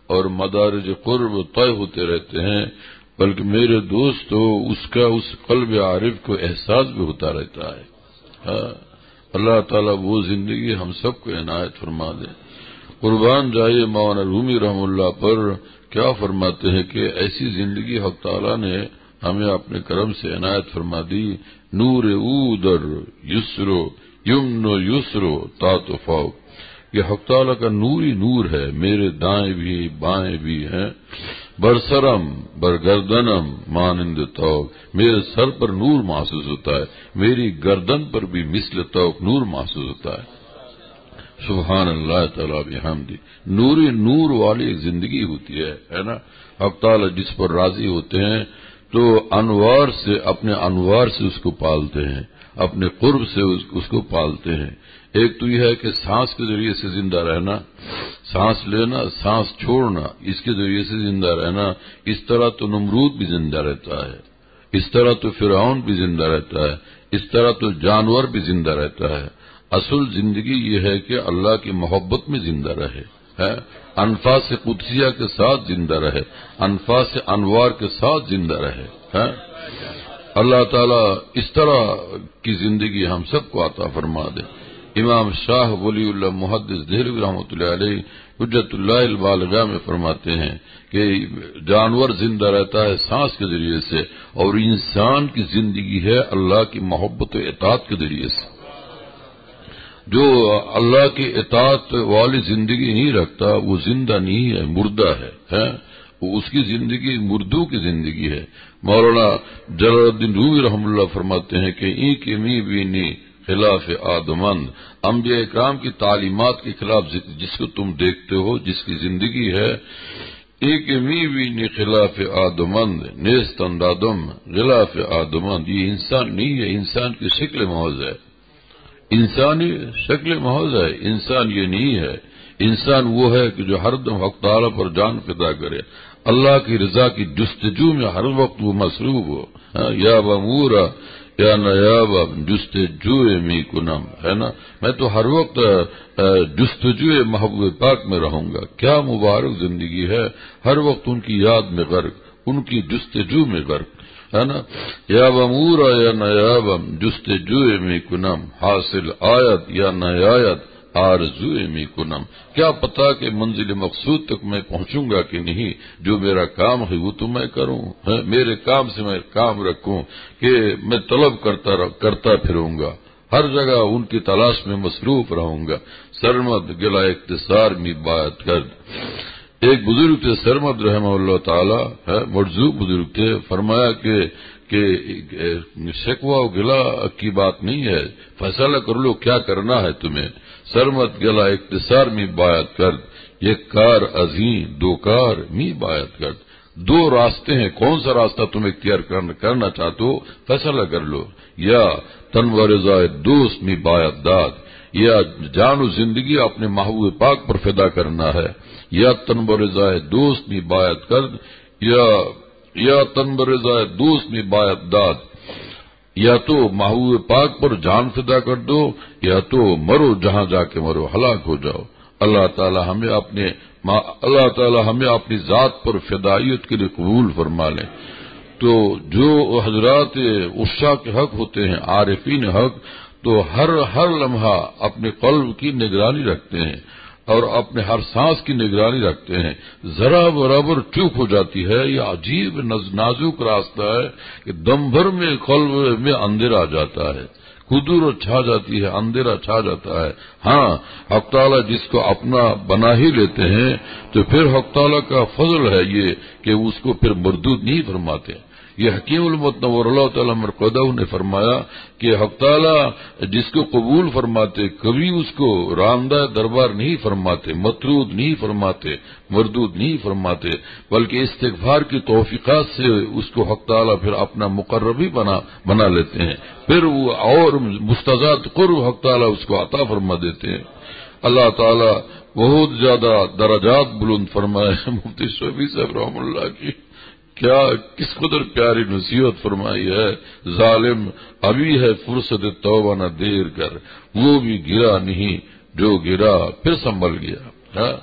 [SPEAKER 2] اور مدارج قرب طے ہوتے رہتے ہیں، بلکہ میرے دوستو اس کا اس قلب عارف کو احساس بھی ہوتا رہتا ہے۔ ہاں، اللہ تعالیٰ وہ زندگی ہم سب کو عنایت فرما دے۔ قربان جائے مولانا رومی رحم اللہ پر، کیا فرماتے ہیں کہ ایسی زندگی حق تعالیٰ نے ہمیں اپنے کرم سے عنایت فرما دی۔ نور او در یسرو یمن و یسرو طاعت و فوق، یہ حق تعالیٰ کا نوری نور ہے، میرے دائیں بھی بائیں بھی ہیں، برسرم برگردنم مانند توق، میرے سر پر نور محسوس ہوتا ہے، میری گردن پر بھی مثل توق نور محسوس ہوتا ہے۔ سبحان اللہ تعالیٰ بحمدہ، نوری نور والی ایک زندگی ہوتی ہے ہے نا۔ حق تعالیٰ جس پر راضی ہوتے ہیں تو انوار سے، اپنے انوار سے اس کو پالتے ہیں، اپنے قرب سے اس کو پالتے ہیں۔ ایک تو یہ ہے کہ سانس کے ذریعے سے زندہ رہنا، سانس لینا سانس چھوڑنا، اس کے ذریعے سے زندہ رہنا۔ اس طرح تو نمرود بھی زندہ رہتا ہے، اس طرح تو فرعون بھی زندہ رہتا ہے، اس طرح تو جانور بھی زندہ رہتا ہے۔ اصل زندگی یہ ہے کہ اللہ کی محبت میں زندہ رہے، ہے انفاس قدسیہ کے ساتھ زندہ رہے، انفاس انوار کے ساتھ زندہ رہے، ہے اللہ تعالیٰ اس طرح کی زندگی ہم سب کو عطا فرما دے۔ امام شاہ ولی اللہ محدث دہلوی رحمۃ اللہ علیہ حجت اللہ البالغہ میں فرماتے ہیں کہ جانور زندہ رہتا ہے سانس کے ذریعے سے، اور انسان کی زندگی ہے اللہ کی محبت و اطاعت کے ذریعے سے۔ جو اللہ کی اطاعت والی زندگی نہیں رکھتا وہ زندہ نہیں ہے، مردہ ہے، ہے اس کی زندگی مردوں کی زندگی ہے۔ مولانا جلال الدین رومی رحم اللہ فرماتے ہیں کہ ای کے می بینی خلاف آدمند، انبیاء اکرام کی تعلیمات کے خلاف جس کو تم دیکھتے ہو، جس کی زندگی ہے، ایک می بینی خلاف آدمند نیست اندادم خلاف آدمند، یہ انسان نہیں ہے، انسان کی شکل محض ہے، انسانی شکل محض ہے، انسان یہ نہیں ہے۔ انسان وہ ہے کہ جو ہر دم حق تعالیٰ پر جان فدا کرے، اللہ کی رضا کی جستجو میں ہر وقت وہ مصروف ہو۔ یا بمورا یا نیاب جستجو می کنم، ہے نا، میں تو ہر وقت جستجو محبوب پاک میں رہوں گا۔ کیا مبارک زندگی ہے، ہر وقت ان کی یاد میں غرق، ان کی جستجو میں غرق، ہے نا۔ یا بمورا یا نیاب جستجو می کنم، حاصل آیت یا نیایت آرزو می کنم، کیا پتا کہ منزل مقصود تک میں پہنچوں گا کہ نہیں، جو میرا کام ہے وہ تو میں کروں، میرے کام سے میں کام رکھوں کہ میں طلب کرتا کرتا پھروں گا، ہر جگہ ان کی تلاش میں مصروف رہوں گا۔ سرمد گلا اختصار می بات کر، ایک بزرگ تھے سرمد رحمہ اللہ تعالی، مرزوق بزرگ تھے، فرمایا کہ کہ شکوہ و گلا کی بات نہیں ہے، فیصلہ کر لو کیا کرنا ہے تمہیں۔ سرمت گلا اختصار می بایت کرد، یہ کار عظیم دو کار می بایت کرد، دو راستے ہیں، کون سا راستہ تم اختیار کرنا چاہتے ہو فیصلہ کر لو۔ یا تنور رضائے دوست می بایت داد، یا جان و زندگی اپنے محبوب پاک پر فدا کرنا ہے، یا تنور رضائے دوست می بایت کرد، یا یا تنور رضائے دوست می بایت داد، یا تو محبوب پاک پر جان فدا کر دو، یا تو مرو جہاں جا کے مرو، ہلاک ہو جاؤ۔ اللہ تعالی ہمیں اپنے اللہ تعالی ہمیں اپنی ذات پر فدائیت کے لیے قبول فرما لیں۔ تو جو حضرات عشاق کے حق ہوتے ہیں، عارفین حق، تو ہر ہر لمحہ اپنے قلب کی نگرانی رکھتے ہیں اور اپنے ہر سانس کی نگرانی رکھتے ہیں۔ ذرا برابر چوک ہو جاتی ہے، یہ عجیب نازک راستہ ہے کہ دم بھر میں قلب میں اندھیرا آ جاتا ہے، قدور چھا جاتی ہے، اندھیرا چھا جاتا ہے۔ ہاں، حق تعالیٰ جس کو اپنا بنا ہی لیتے ہیں تو پھر حق تعالیٰ کا فضل ہے یہ کہ اس کو پھر مردود نہیں فرماتے۔ یہ حکیم المت نور اللہ تعالیٰ مرقدہ نے فرمایا کہ حق تعالیٰ جس کو قبول فرماتے کبھی اس کو راندہ دربار نہیں فرماتے، مطرود نہیں فرماتے، مردود نہیں فرماتے، بلکہ استغفار کی توفیقات سے اس کو حق تعالیٰ پھر اپنا مقربی بنا بنا لیتے ہیں، پھر وہ اور مستضاد قرب حق تعالیٰ اس کو عطا فرما دیتے ہیں۔ اللہ تعالیٰ بہت زیادہ درجات بلند فرمائے۔ مفتی شفیع صاحب رحم اللہ کی کیا کس قدر پیاری نصیحت فرمائی ہے، ظالم ابھی ہے فرصت توبہ نہ دیر کر، وہ بھی گرا نہیں جو گرا پھر سنبھل گیا۔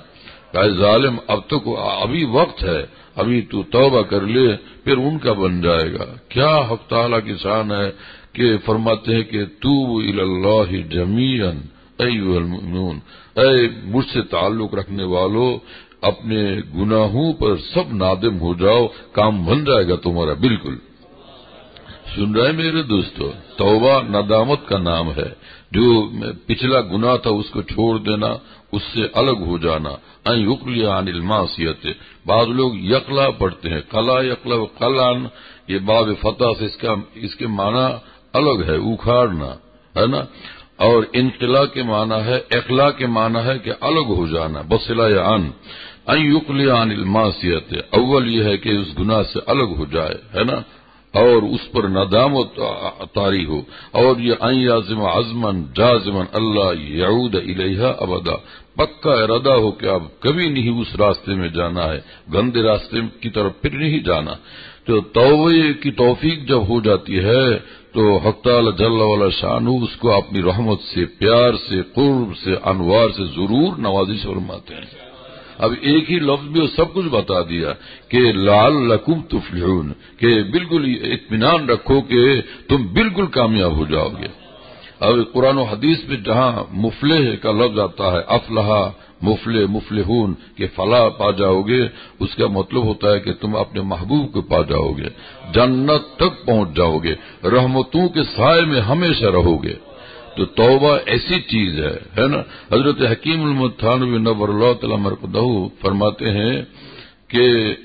[SPEAKER 2] کہ ظالم اب تو ابھی وقت ہے، ابھی تو توبہ کر لے پھر ان کا بن جائے گا۔ کیا حق تعالیٰ کی شان ہے کہ فرماتے ہیں کہ توبوا الی اللہ جمیعا ایھا المؤمنون، اے مجھ سے تعلق رکھنے والو اپنے گناہوں پر سب نادم ہو جاؤ، کام بن جائے گا تمہارا۔ بالکل سن رہے میرے دوستو، توبہ ندامت کا نام ہے، جو پچھلا گناہ تھا اس کو چھوڑ دینا، اس سے الگ ہو جانا۔ ان یقلی عن المعصیت، بعض لوگ یقلا پڑھتے ہیں، قلا یقلا قلان، یہ باب فتح سے اس کا اس کے معنی الگ ہے، اکھاڑنا ہے نا، اور انقلا کے معنی ہے، اخلا کے معنی ہے کہ الگ ہو جانا، بصلہ عن ان یقلی عن المعصیت، اول یہ ہے کہ اس گناہ سے الگ ہو جائے ہے نا، اور اس پر ندامت طاری ہو، اور یہ ان یعزم عزما جازما اللہ یعود الیہا ابدا، پکا ارادہ ہو کہ اب کبھی نہیں اس راستے میں جانا ہے، گندے راستے کی طرف پھر نہیں جانا۔ تو توبہ کی توفیق جب ہو جاتی ہے تو حق تعالی جل وعلا شانہ اس کو اپنی رحمت سے، پیار سے، قرب سے، انوار سے ضرور نوازش فرماتے ہیں۔ اب ایک ہی لفظ میں سب کچھ بتا دیا کہ لعلکم تفلحون، کہ بالکل اطمینان رکھو کہ تم بالکل کامیاب ہو جاؤ گے۔ اب قرآن و حدیث میں جہاں مفلح کا لفظ آتا ہے، افلح مفلح مفلحون، کہ فلاح پا جاؤ گے، اس کا مطلب ہوتا ہے کہ تم اپنے محبوب کو پا جاؤ گے، جنت تک پہنچ جاؤ گے، رحمتوں کے سائے میں ہمیشہ رہو گے۔ تو توبہ ایسی چیز ہے ہے نا۔ حضرت حکیم المتحانوی نور اللہ تعالی مرقدہ فرماتے ہیں کہ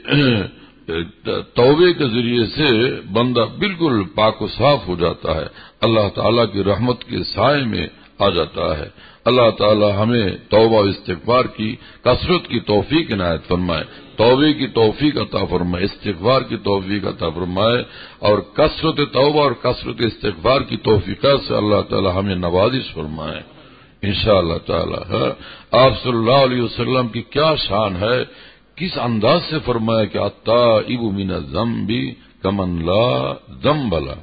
[SPEAKER 2] توبے کے ذریعے سے بندہ بالکل پاک و صاف ہو جاتا ہے، اللہ تعالیٰ کی رحمت کے سائے میں آ جاتا ہے۔ اللہ تعالی ہمیں توبہ و استغفار کی کثرت کی توفیق عنایت فرمائے، توبے کی توفیق عطا فرمائے، استغفار کی توفیق عطا فرمائے، اور کثرت توبہ اور کثرت استغفار کی توفیقات سے اللہ تعالی ہمیں نوازش فرمائے انشاءاللہ تعالی۔ آپ صلی اللہ علیہ وسلم کی کیا شان ہے، کس انداز سے فرمایا کہ التائب من الذنب کمن لا ذنب له۔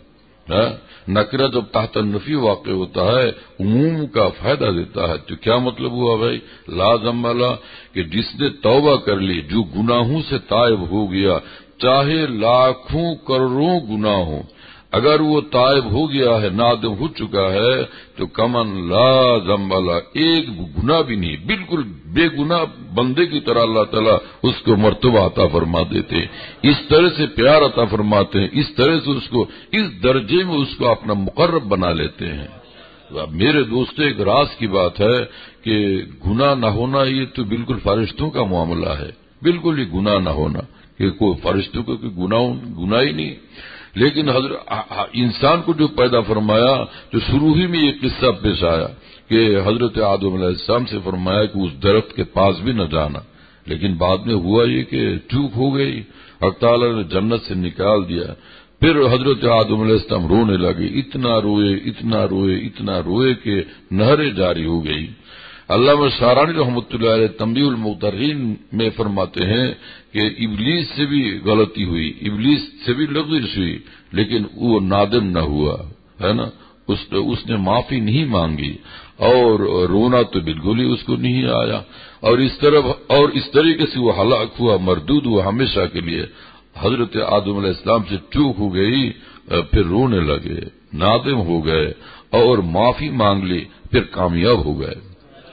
[SPEAKER 2] نکرہ جب تحت النفی واقع ہوتا ہے عموم کا فائدہ دیتا ہے، تو کیا مطلب ہوا بھائی لا ذنب له، کہ جس نے توبہ کر لی، جو گناہوں سے تائب ہو گیا، چاہے لاکھوں کروڑوں گناہ ہوں، اگر وہ تائب ہو گیا ہے، نادم ہو چکا ہے، تو کمن لا ذنب له، ایک گناہ بھی نہیں، بالکل بے گناہ بندے کی طرح اللہ تعالیٰ اس کو مرتبہ عطا فرما دیتے ہیں، اس طرح سے پیار عطا فرماتے ہیں، اس طرح سے اس کو اس درجے میں اس کو اپنا مقرب بنا لیتے ہیں۔ اب میرے دوستو ایک راز کی بات ہے کہ گناہ نہ ہونا یہ تو بالکل فرشتوں کا معاملہ ہے، بالکل ہی گناہ نہ ہونا، کہ کوئی فرشتوں کو کوئی گناہ گناہ ہی نہیں۔ لیکن حضرت انسان کو جو پیدا فرمایا تو شروع ہی میں یہ قصہ پیش آیا کہ حضرت آدم علیہ السلام سے فرمایا کہ اس درخت کے پاس بھی نہ جانا، لیکن بعد میں ہوا یہ کہ چوک ہو گئی، حق تعالیٰ نے جنت سے نکال دیا۔ پھر حضرت آدم علیہ السلام رونے لگے، اتنا روئے اتنا روئے اتنا روئے کہ نہریں جاری ہو گئی۔ علامہ شارانی رحمۃ اللہ علیہ تنبیہ المغترین میں فرماتے ہیں کہ ابلیس سے بھی غلطی ہوئی، ابلیس سے بھی لغزش ہوئی، لیکن وہ نادم نہ ہوا ہے نا، اس اس نے معافی نہیں مانگی، اور رونا تو بالکل ہی اس کو نہیں آیا، اور اس طرح اور اس طریقے سے وہ ہلاک ہوا، مردود ہوا ہمیشہ کے لیے۔ حضرت آدم علیہ السلام سے چوک ہو گئی، پھر رونے لگے، نادم ہو گئے اور معافی مانگ لی، پھر کامیاب ہو گئے،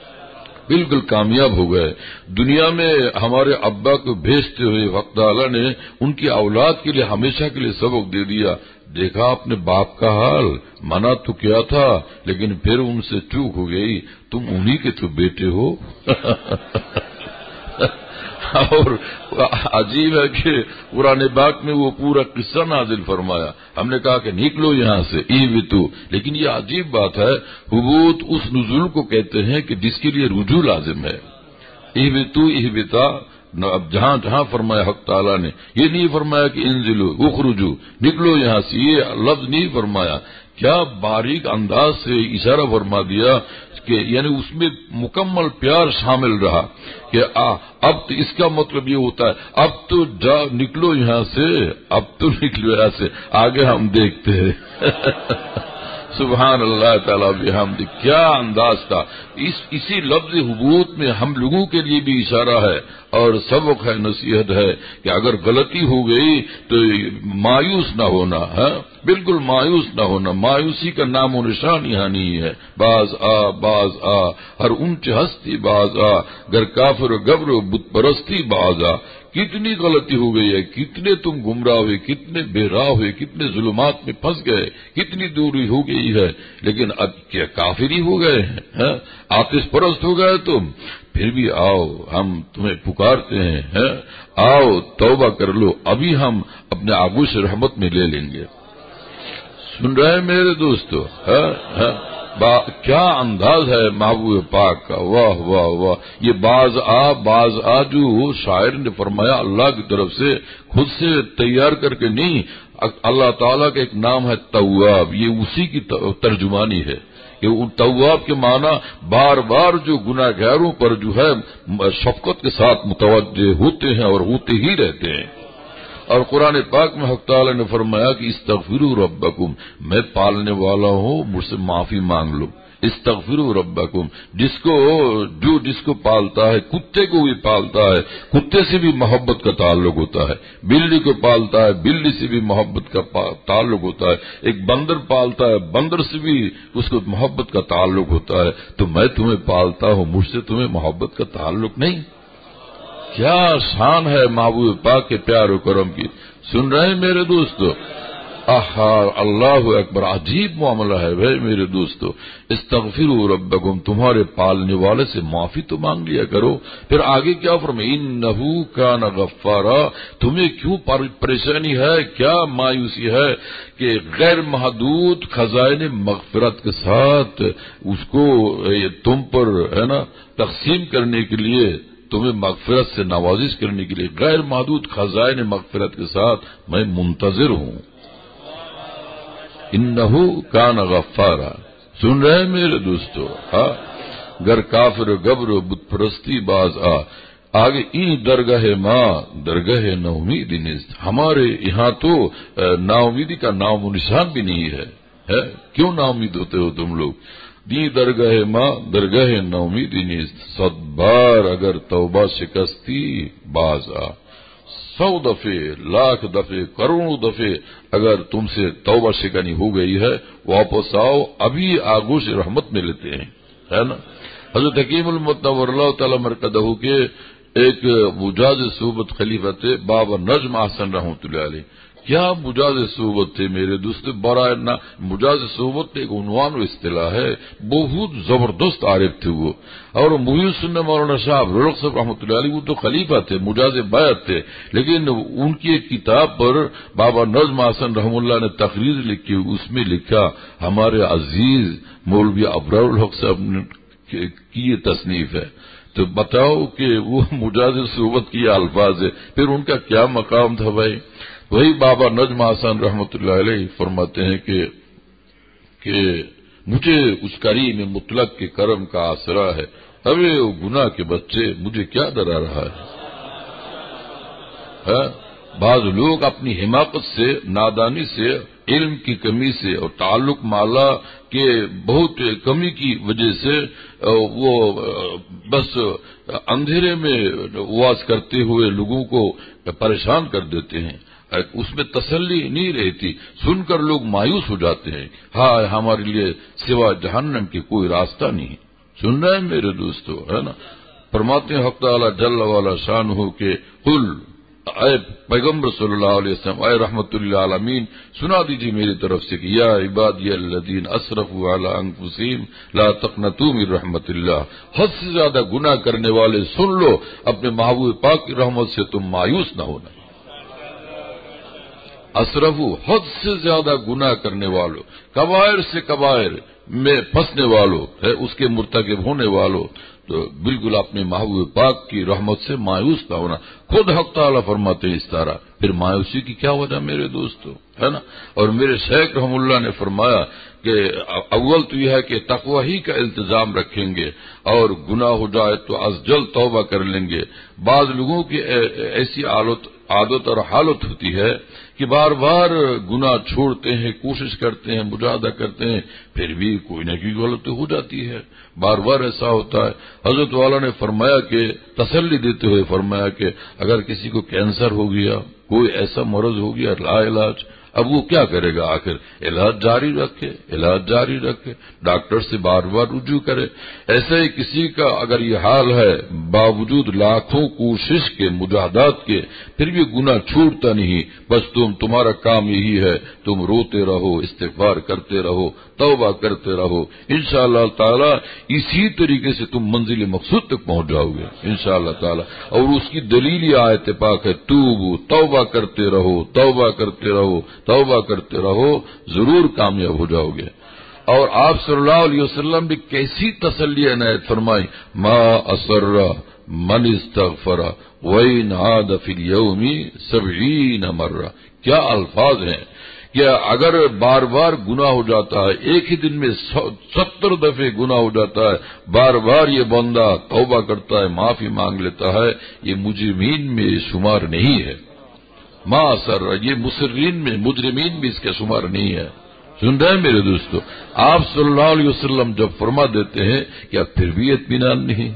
[SPEAKER 2] بالکل کامیاب ہو گئے۔ دنیا میں ہمارے ابا کو بھیجتے ہوئے وقت تعالیٰ نے ان کی اولاد کے لیے ہمیشہ کے لیے سبق دے دیا، دیکھا اپنے باپ کا حال، منع تو کیا تھا لیکن پھر ان سے چوک ہو گئی، تم انہی کے تو بیٹے ہو۔ اور عجیب ہے کہ قرآن پاک میں وہ پورا قصہ نازل فرمایا، ہم نے کہا کہ نکلو یہاں سے ایوتو، لیکن یہ عجیب بات ہے، حبوط اس نزول کو کہتے ہیں کہ جس کے لیے رجوع لازم ہے۔ ایوتو ایوتا، اب جہاں جہاں فرمایا حق تعالیٰ نے، یہ نہیں فرمایا کہ انزلو اخرجو، نکلو یہاں سے، یہ لفظ نہیں فرمایا، کیا باریک انداز سے اشارہ فرما دیا کہ یعنی اس میں مکمل پیار شامل رہا کہ آ اب تو اس کا مطلب یہ ہوتا ہے اب تو جا نکلو یہاں سے، اب تو نکلو یہاں سے، آگے ہم دیکھتے ہیں۔ سبحان اللہ تعالیٰ بحمدہ. کیا انداز تھا. اس اسی لفظ حبوط میں ہم لوگوں کے لیے بھی اشارہ ہے اور سبق ہے, نصیحت ہے کہ اگر غلطی ہو گئی تو مایوس نہ ہونا ہے, بالکل مایوس نہ ہونا. مایوسی کا نام و نشان یہاں نہیں ہے. باز آ باز آ ہر اونچ ہستی باز آ, گر کافر و گبر و بت پرستی باز آ. کتنی غلطی ہو گئی ہے, کتنے تم گمراہ ہوئے, کتنے بے راہ ہوئے, کتنے ظلمات میں پھنس گئے, کتنی دوری ہو گئی ہے, لیکن اب کیا کافری ہو گئے ہیں, آتش پرست ہو گئے تم. پھر بھی آؤ, ہم تمہیں پکارتے ہیں, ہے آؤ توبہ کر لو, ابھی ہم اپنے آغوش رحمت میں لے لیں گے. سن رہے ہیں میرے دوستو, ہے, ہے کیا انداز ہے محبوب پاک کا. واہ واہ واہ. یہ باز آ باز آ جو شاعر نے فرمایا اللہ کی طرف سے, خود سے تیار کر کے نہیں. اللہ تعالیٰ کا ایک نام ہے تواب, یہ اسی کی ترجمانی ہے کہ تواب کے معنی بار بار جو گناہ گاروں پر جو ہے شفقت کے ساتھ متوجہ ہوتے ہیں اور ہوتے ہی رہتے ہیں. اور قرآن پاک میں حق تعالی نے فرمایا کہ استغفروا ربکم, میں پالنے والا ہوں, مجھ سے معافی مانگ لو. استغفروا ربکم, جس کو جو جس کو پالتا ہے, کتے کو بھی پالتا ہے, کتے سے بھی محبت کا تعلق ہوتا ہے. بلی کو پالتا ہے, بلی سے بھی محبت کا تعلق ہوتا ہے. ایک بندر پالتا ہے, بندر سے بھی اس کو محبت کا تعلق ہوتا ہے. تو میں تمہیں پالتا ہوں, مجھ سے تمہیں محبت کا تعلق نہیں. کیا شان ہے محبوب پاک کے پیار و کرم کی. سن رہے ہیں میرے دوستو, آہا اللہ اکبر, عجیب معاملہ ہے بھائی میرے دوستو. استغفروا ربکم, تمہارے پالنے والے سے معافی تو مانگ لیا کرو. پھر آگے کیا فرمائے, انہ کان غفارا. تمہیں کیوں پریشانی ہے, کیا مایوسی ہے کہ غیر محدود خزائن مغفرت کے ساتھ اس کو تم پر ہے نا تقسیم کرنے کے لیے, تمہیں مغفرت سے نوازش کرنے کے لیے غیر محدود خزائن مغفرت کے ساتھ میں منتظر ہوں. انہو کان غفارا. سن رہے ہیں میرے دوستو, ہاں گر کافر گبر و بت پرستی باز آ. آگے این درگاہ ماں درگاہ نا امید نیست. ہمارے یہاں تو نا امیدی کا نام و نشان بھی نہیں ہے, ہے کیوں نا امید ہوتے ہو تم لوگ. دی درگاہ ماں درگاہ نا امیدی نیست. صد بار اگر توبہ شکستی باز آ. سو دفعے, لاکھ دفعے, کروڑوں دفعے اگر تم سے توبہ شکنی ہو گئی ہے, واپس آؤ, ابھی آغوش رحمت میں لیتے ہیں, ہے نا. حضرت حکیم المتنور اللہ تعالی مرکزہ کے ایک مجاز صحبت خلیفہ تھے بابا نجم احسن رحمۃ اللہ علیہ. کیا مجاز صحبت تھے میرے دوست. برائے نہ مجاز صحبت ایک عنوان و اصطلاح ہے, بہت زبردست عارف تھے وہ. اور محی السنہ مولانا شاہ رولق صاحب رحمۃ اللہ علیہ, وہ تو خلیفہ تھے, مجاز بیعت تھے, لیکن ان کی ایک کتاب پر بابا نجم احسن رحم اللہ نے تقریر لکھی, اس میں لکھا ہمارے عزیز مولوی ابرار الحق صاحب کی یہ تصنیف ہے. تو بتاؤ کہ وہ مجاز صحبت کی الفاظ ہے, پھر ان کا کیا مقام تھا بھائی. وہی بابا نجم حسن رحمۃ اللہ علیہ فرماتے ہیں کہ کہ مجھے اس کریم مطلق کے کرم کا آسرا ہے. ارے وہ گناہ کے بچے, مجھے کیا ڈرا رہا ہے. بعض لوگ اپنی حماقت سے, نادانی سے, علم کی کمی سے اور تعلق مالا کے بہت کمی کی وجہ سے وہ بس اندھیرے میں واز کرتے ہوئے لوگوں کو پریشان کر دیتے ہیں. اس میں تسلی نہیں رہتی, سن کر لوگ مایوس ہو جاتے ہیں. ہاں ہمارے لیے سوا جہنم کی کوئی راستہ نہیں. سن رہے ہیں میرے دوستو, ہے نا. فرماتے ہیں حق تعالی جل والا شان ہو کہ قل, اے پیغمبر صلی اللہ علیہ وسلم, اے رحمت اللہ عالمین, سنا دیجیے میری طرف سے کہ یا عبادی الذین اسرفوا علی انفسہم لا تقنطوا من رحمت اللہ. حد سے زیادہ گناہ کرنے والے سن لو, اپنے محبوب پاک کی رحمت سے تم مایوس نہ ہونا. اسرفو, حد سے زیادہ گناہ کرنے والوں, کبائر سے کبائر میں پھنسنے والوں, ہے اس کے مرتکب ہونے والوں, تو بالکل اپنے محبوب پاک کی رحمت سے مایوس نہ ہونا. خود حق تعالیٰ فرماتے ہیں اس طرح. پھر مایوسی کی کیا وجہ میرے دوستو, ہے نا. اور میرے شیخ رحم اللہ نے فرمایا کہ اول تو یہ ہے کہ تقوی ہی کا التزام رکھیں گے, اور گناہ ہو جائے تو از جلد توبہ کر لیں گے. بعض لوگوں کی ایسی حالت عادت اور حالت ہوتی ہے کہ بار بار گناہ چھوڑتے ہیں، کوشش کرتے ہیں، مجاہدہ کرتے ہیں، پھر بھی کوئی نہ کوئی غلطی ہو جاتی ہے، بار بار ایسا ہوتا ہے۔ حضرت والا نے فرمایا کہ تسلی دیتے ہوئے فرمایا کہ اگر کسی کو کینسر ہو گیا، کوئی ایسا مرض ہو گیا لا علاج، اب وہ کیا کرے گا؟ آخر علاج جاری رکھے، علاج جاری رکھے، ڈاکٹر سے بار بار رجوع کرے۔ ایسے ہی کسی کا اگر یہ حال ہے، باوجود لاکھوں کوشش کے، مجاہدات کے، پھر بھی گناہ چھوٹتا نہیں، بس تم تمہارا کام یہی ہے، تم روتے رہو، استغفار کرتے رہو، توبہ کرتے رہو، انشاءاللہ تعالی اسی طریقے سے تم منزل مقصود تک پہنچ جاؤ گے انشاءاللہ تعالی۔ اور اس کی دلیل یہ آیت پاک ہے، توبو، توبہ کرتے رہو، توبہ کرتے رہو، توبہ کرتے رہو، ضرور کامیاب ہو جاؤ گے۔ اور آپ صلی اللہ علیہ وسلم بھی کیسی تسلی عنایت فرمائی، ما اسر من استغفر وإن عاد في اليوم سبعین مرہ، کیا الفاظ ہیں کہ اگر بار بار گناہ ہو جاتا ہے، ایک ہی دن میں ستر دفعے گناہ ہو جاتا ہے، بار بار یہ بندہ توبہ کرتا ہے، معافی مانگ لیتا ہے، یہ مجرمین میں شمار نہیں ہے۔ ما اثر، یہ مصرین میں، مجرمین بھی اس کا شمار نہیں ہے۔ سن رہے ہیں میرے دوستو؟ آپ صلی اللہ علیہ وسلم جب فرما دیتے ہیں کہ اب پھر بھی اطمینان نہیں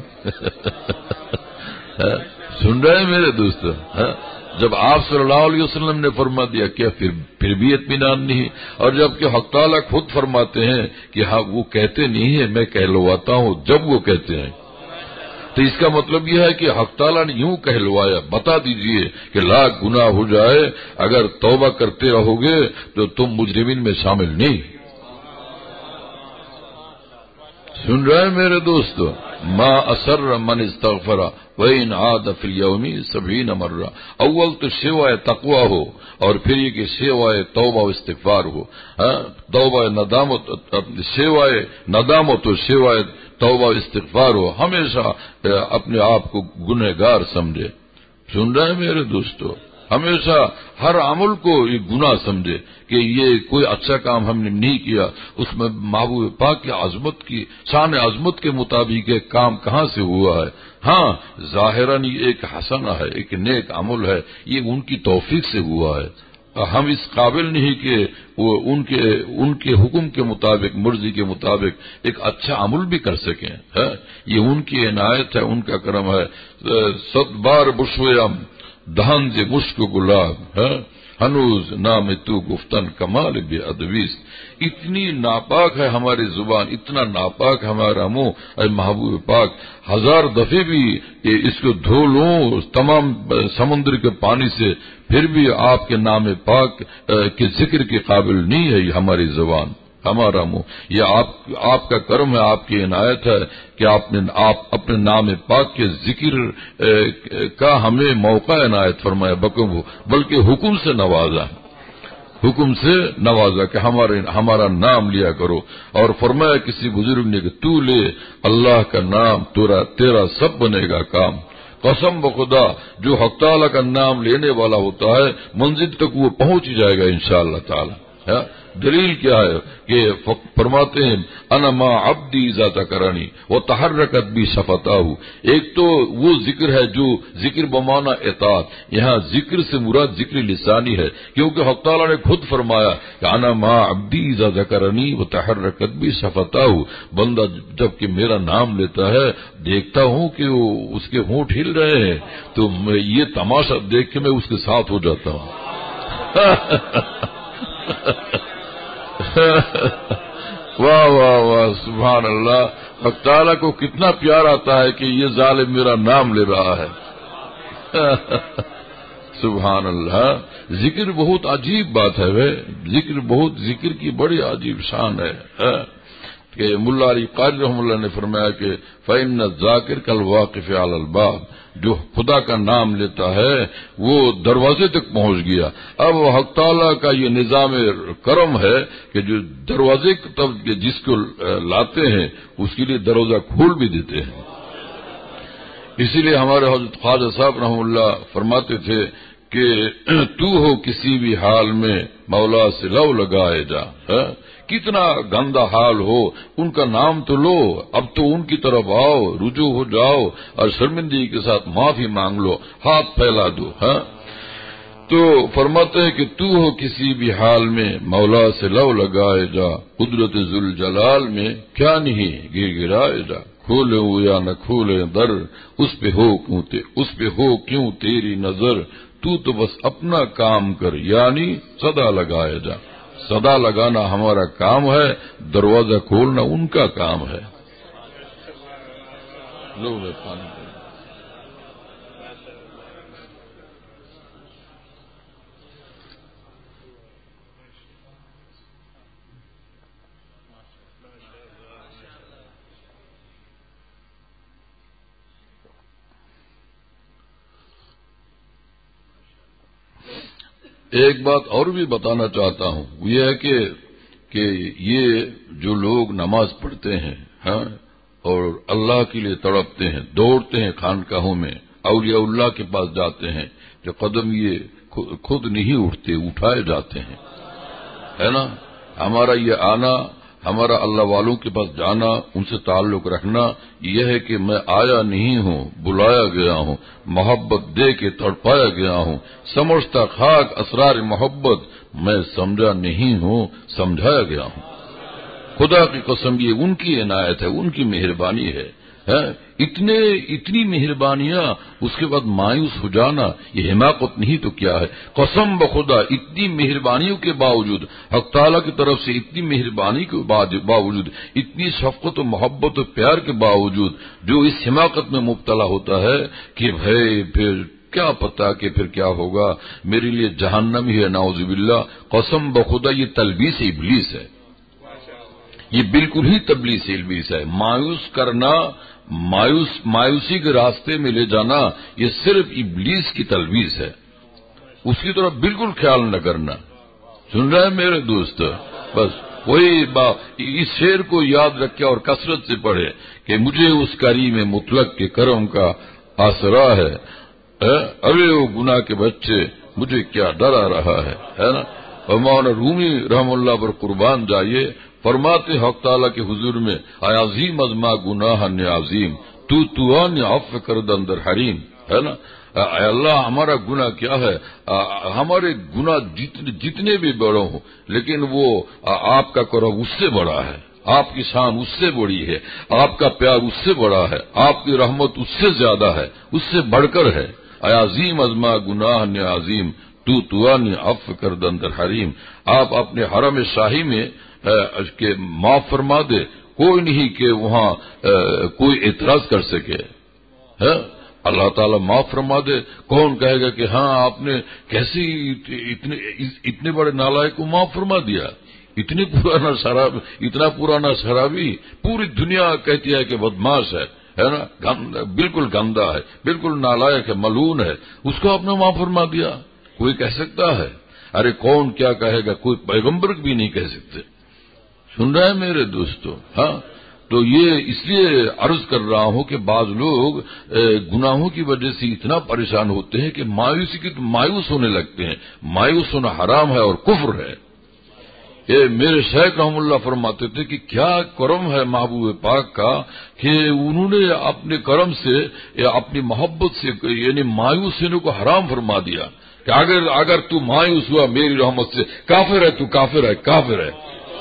[SPEAKER 2] سن رہے ہیں میرے دوستو؟ جب آپ صلی اللہ علیہ وسلم نے فرما دیا کہ پھر پھر بھی اطمینان نہیں، اور جب کہ حق تعالیٰ خود فرماتے ہیں کہ ہاں وہ کہتے نہیں ہے، میں کہلواتا ہوں جب وہ کہتے ہیں، تو اس کا مطلب یہ ہے کہ حق تعالیٰ نے یوں کہلوایا۔ بتا دیجئے کہ لاکھ گناہ ہو جائے، اگر توبہ کرتے رہو گے تو تم مجرمین میں شامل نہیں۔ سن رہے ہیں میرے دوستو؟ ما اسر من استغفر وإن عاد في اليوم سبعین مرہ۔ اول تو سوائے تقوی ہو، اور پھر یہ کہ سوائے توبہ و استغفار ہو، توبہ ندامت، سوائے ندامت و سوائے توبہ و استغفار ہو، ہمیشہ اپنے آپ کو گنہگار سمجھے۔ سن رہے ہیں میرے دوستو؟ ہمیشہ ہر عمل کو یہ گناہ سمجھے کہ یہ کوئی اچھا کام ہم نے نہیں کیا، اس میں محبوب پاک کی عظمت کی، شان عظمت کے مطابق ایک کام کہاں سے ہوا ہے۔ ہاں ظاہراً یہ ایک حسنہ ہے، ایک نیک عمل ہے، یہ ان کی توفیق سے ہوا ہے، ہم اس قابل نہیں کہ وہ ان کے ان کے حکم کے مطابق، مرضی کے مطابق ایک اچھا عمل بھی کر سکیں۔ یہ ان کی عنایت ہے، ان کا کرم ہے۔ صد بار بشویم دہن سے مشک گلاب ہے، ہنوز نام تو گفتن کمال بے ادویس۔ اتنی ناپاک ہے ہماری زبان، اتنا ناپاک ہمارا منہ، اے محبوب پاک ہزار دفعے بھی اس کو دھو لوں تمام سمندر کے پانی سے، پھر بھی آپ کے نام پاک کے ذکر کے قابل نہیں ہے یہ ہماری زبان، ہمارا منہ۔ یہ آپ آپ کا کرم ہے، آپ کی عنایت ہے کہ آپ نے آپ اپنے نام پاک کے ذکر کا ہمیں موقع عنایت فرمایا، بلکہ حکم سے نوازا، حکم سے نوازا کہ ہمارے ہمارا نام لیا کرو، اور فرمایا کسی بزرگ نے کہ تو لے اللہ کا نام، تیرا تیرا سب بنے گا کام۔ قسم بخدا جو حق تعالیٰ کا نام لینے والا ہوتا ہے منزل تک وہ پہنچ ہی جائے گا انشاءاللہ تعالی۔ دلیل کیا ہے کہ فرماتے ہیں انا ما عبدی ذات کرانی وہ تحرکت بھی شفتاہ۔ ایک تو وہ ذکر ہے جو ذکر بمانا اطاعت، یہاں ذکر سے مراد ذکر لسانی ہے، کیونکہ حق تعالیٰ نے خود فرمایا کہ انا ما عبدی ذات کرانی وہ تحرکت بھی شفتاہ۔ بندہ جب کہ میرا نام لیتا ہے دیکھتا ہوں کہ وہ اس کے ہونٹ ہل رہے ہیں، تو یہ تماشا دیکھ کے میں اس کے ساتھ ہو جاتا ہوں واہ واہ واہ سبحان اللہ۔ حق تعالیٰ کو کتنا پیار آتا ہے کہ یہ ظالم میرا نام لے رہا ہے سبحان اللہ۔ ذکر بہت عجیب بات ہے، وہ ذکر بہت ذکر کی بڑی عجیب شان ہے کہ ملا علی قاری رحمۃ اللہ نے فرمایا کہ فإن الذاکر کالواقف علی الباب، جو خدا کا نام لیتا ہے وہ دروازے تک پہنچ گیا۔ اب حق تعالیٰ کا یہ نظام کرم ہے کہ جو دروازے تک جس کو لاتے ہیں اس کے لیے دروازہ کھول بھی دیتے ہیں۔ اسی لیے ہمارے حضرت خواجہ صاحب رحمہ اللہ فرماتے تھے کہ تو ہو کسی بھی حال میں مولا سے لو لگائے جا، کتنا گندا حال ہو ان کا نام تو لو، اب تو ان کی طرف آؤ، رجوع ہو جاؤ اور شرمندگی کے ساتھ معافی مانگ لو، ہاتھ پھیلا دو۔ ہاں تو فرماتے ہیں کہ تو ہو کسی بھی حال میں مولا سے لو لگائے جا، قدرت ذوالجلال میں کیا نہیں گر گرائے جا، کھولے ہو یا نہ کھولے در، اس پہ ہو کیوں تے اس پہ ہو کیوں تیری نظر، تو تو بس اپنا کام کر یعنی صدا لگائے جا۔ صدا لگانا ہمارا کام ہے، دروازہ کھولنا ان کا کام ہے۔ لو میں پانی ایک بات اور بھی بتانا چاہتا ہوں، یہ ہے کہ کہ یہ جو لوگ نماز پڑھتے ہیں ہاں اور اللہ کے لیے تڑپتے ہیں، دوڑتے ہیں خانقاہوں میں، اولیاء اللہ کے پاس جاتے ہیں، جو قدم یہ خود نہیں اٹھتے، اٹھائے جاتے ہیں، ہے نا۔ ہمارا یہ آنا، ہمارا اللہ والوں کے پاس جانا، ان سے تعلق رکھنا، یہ ہے کہ میں آیا نہیں ہوں، بلایا گیا ہوں، محبت دے کے تڑپایا گیا ہوں، سمجھتا خاک اسرار محبت، میں سمجھا نہیں ہوں، سمجھایا گیا ہوں۔ خدا کی قسم یہ ان کی عنایت ہے، ان کی مہربانی ہے۔ اتنے اتنی مہربانیاں، اس کے بعد مایوس ہو جانا، یہ حماقت نہیں تو کیا ہے؟ قسم بخدا اتنی مہربانیوں کے باوجود، حق تعالیٰ کی طرف سے اتنی مہربانی کے باوجود، اتنی شفقت و محبت و پیار کے باوجود جو اس حماقت میں مبتلا ہوتا ہے کہ بھائی پھر کیا پتا کہ پھر کیا ہوگا، میرے لیے جہنم ہی ہے، نعوذ باللہ۔ قسم بخدا یہ تلبیس ابلیس ہے، یہ بالکل ہی تلبیس ابلیس ہے۔ مایوس کرنا، مایوس مایوسی کے راستے میں لے جانا، یہ صرف ابلیس کی تلبیس ہے، اس کی طرف بالکل خیال نہ کرنا۔ سن رہے ہیں میرے دوست؟ بس وہی بات، اس شعر کو یاد رکھے اور کثرت سے پڑھے کہ مجھے اس کریم مطلق کے کرم کا آسرا ہے، ارے وہ گناہ کے بچے مجھے کیا ڈرا رہا ہے، ہے نا۔ اور مولانا رومی رحم اللہ پر قربان جائیے، فرماتے حق تعالیٰ کے حضور میں، اے عظیم ازما گناہ نے عظیم تو توان عفو کرد اندر حریم، ہے نا۔ اے اللہ ہمارا گناہ کیا ہے، ہمارے گناہ جتنے جتنے بھی بڑے ہوں لیکن وہ آپ کا کرم اس سے بڑا ہے، آپ کی شان اس سے بڑی ہے، آپ کا پیار اس سے بڑا ہے، آپ کی رحمت اس سے زیادہ ہے، اس سے بڑھ کر ہے۔ اے عظیم ازما گناہ نے عظیم تو توان عفو کرد اندر حریم، آپ اپنے حرم شاہی میں کہ معاف فرما دے، کوئی نہیں کہ وہاں کوئی اعتراض کر سکے، ہے اللہ تعالیٰ معاف فرما دے۔ کون کہے گا کہ ہاں آپ نے کیسی اتنے اتنے بڑے نالائق کو معاف فرما دیا؟ اتنی پرانا شراب، اتنا پرانا شرابی پوری دنیا کہتی ہے کہ بدماش ہے، ہے نا، بالکل گندا ہے، بالکل نالائق ہے، ملعون ہے، اس کو آپ نے معاف فرما دیا؟ کوئی کہہ سکتا ہے؟ ارے کون کیا کہے گا، کوئی پیغمبر بھی نہیں کہہ سکتے۔ سن رہے ہیں میرے دوستو؟ ہاں، تو یہ اس لیے عرض کر رہا ہوں کہ بعض لوگ گناہوں کی وجہ سے اتنا پریشان ہوتے ہیں کہ مایوسی کی مایوس ہونے لگتے ہیں۔ مایوس ہونا حرام ہے اور کفر ہے۔ یہ میرے شیخ رحم اللہ فرماتے تھے کہ کیا کرم ہے محبوب پاک کا کہ انہوں نے اپنے کرم سے یا اپنی محبت سے یعنی مایوس ہونے کو حرام فرما دیا کہ اگر اگر تو مایوس ہوا میری رحمت سے، کافر ہے، تو کافر ہے، کافر ہے۔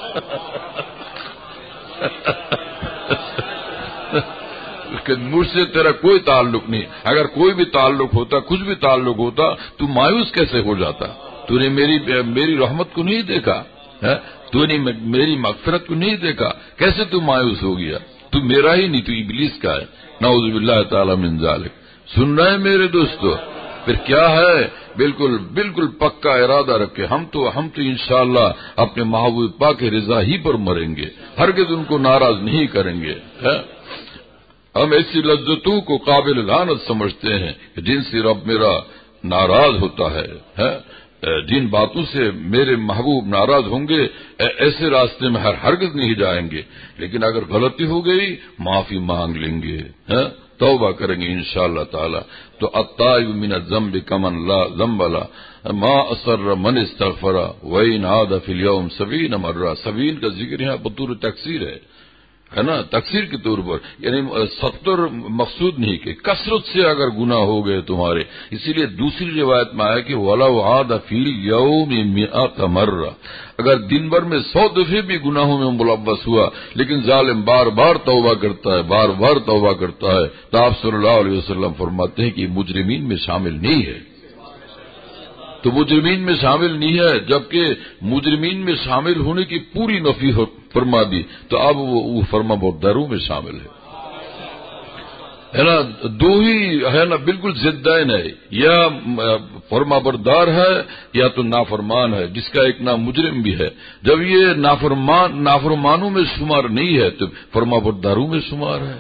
[SPEAKER 2] مجھ سے تیرا کوئی تعلق نہیں، اگر کوئی بھی تعلق ہوتا، کچھ بھی تعلق ہوتا، تو مایوس کیسے ہو جاتا؟ تو نے میری میری رحمت کو نہیں دیکھا، تو نے میری مغفرت کو نہیں دیکھا، کیسے تو مایوس ہو گیا؟ تو میرا ہی نہیں، تو ابلیس کا ہے، نعوذ باللہ تعالی من ذالک۔ سن رہے ہیں میرے دوستو؟ پھر کیا ہے؟ بالکل بالکل پکا ارادہ رکھے، ہم تو ہم تو انشاءاللہ اپنے محبوب پاک کی رضا ہی پر مریں گے، ہرگز ان کو ناراض نہیں کریں گے۔ ہم ایسی لذتوں کو قابل لعنت سمجھتے ہیں کہ جن سے رب میرا ناراض ہوتا ہے، جن باتوں سے میرے محبوب ناراض ہوں گے، ایسے راستے میں ہر ہرگز نہیں جائیں گے۔ لیکن اگر غلطی ہو گئی معافی مانگ لیں گے، توبہ کریں گے انشاءاللہ تعالی۔ تو التائب من الذنب کمن لا ذنب له ما اصر من استغفر وان عاد فی اليوم سبعین مرہ، سبعین کا ذکر یہاں بطور تکثیر ہے۔ ہے نا، تقصیر کے طور پر، یعنی ستر مقصود نہیں کہ کثرت سے اگر گناہ ہو گئے تمہارے. اسی لیے دوسری روایت میں آیا کہ وَلَوْ عَادَ فِي الْيَوْمِ مِئَةَ مَرَّةٍ، اگر دن بھر میں سو دفعے بھی گناہوں میں ملوث ہوا لیکن ظالم بار بار توبہ کرتا ہے، بار بار توبہ کرتا ہے، تو آپ صلی اللہ علیہ وسلم فرماتے ہیں کہ مجرمین میں شامل نہیں ہے. تو مجرمین میں شامل نہیں ہے، جبکہ مجرمین میں شامل ہونے کی پوری نفی فرما دی، تو اب وہ فرما برداروں میں شامل ہے. ہے نا، دو ہی ہے نا، بالکل ضدین ہے، یا فرما بردار ہے یا تو نافرمان ہے، جس کا ایک نام مجرم بھی ہے. جب یہ نافرمان نافرمانوں میں شمار نہیں ہے تو فرما برداروں میں شمار ہے.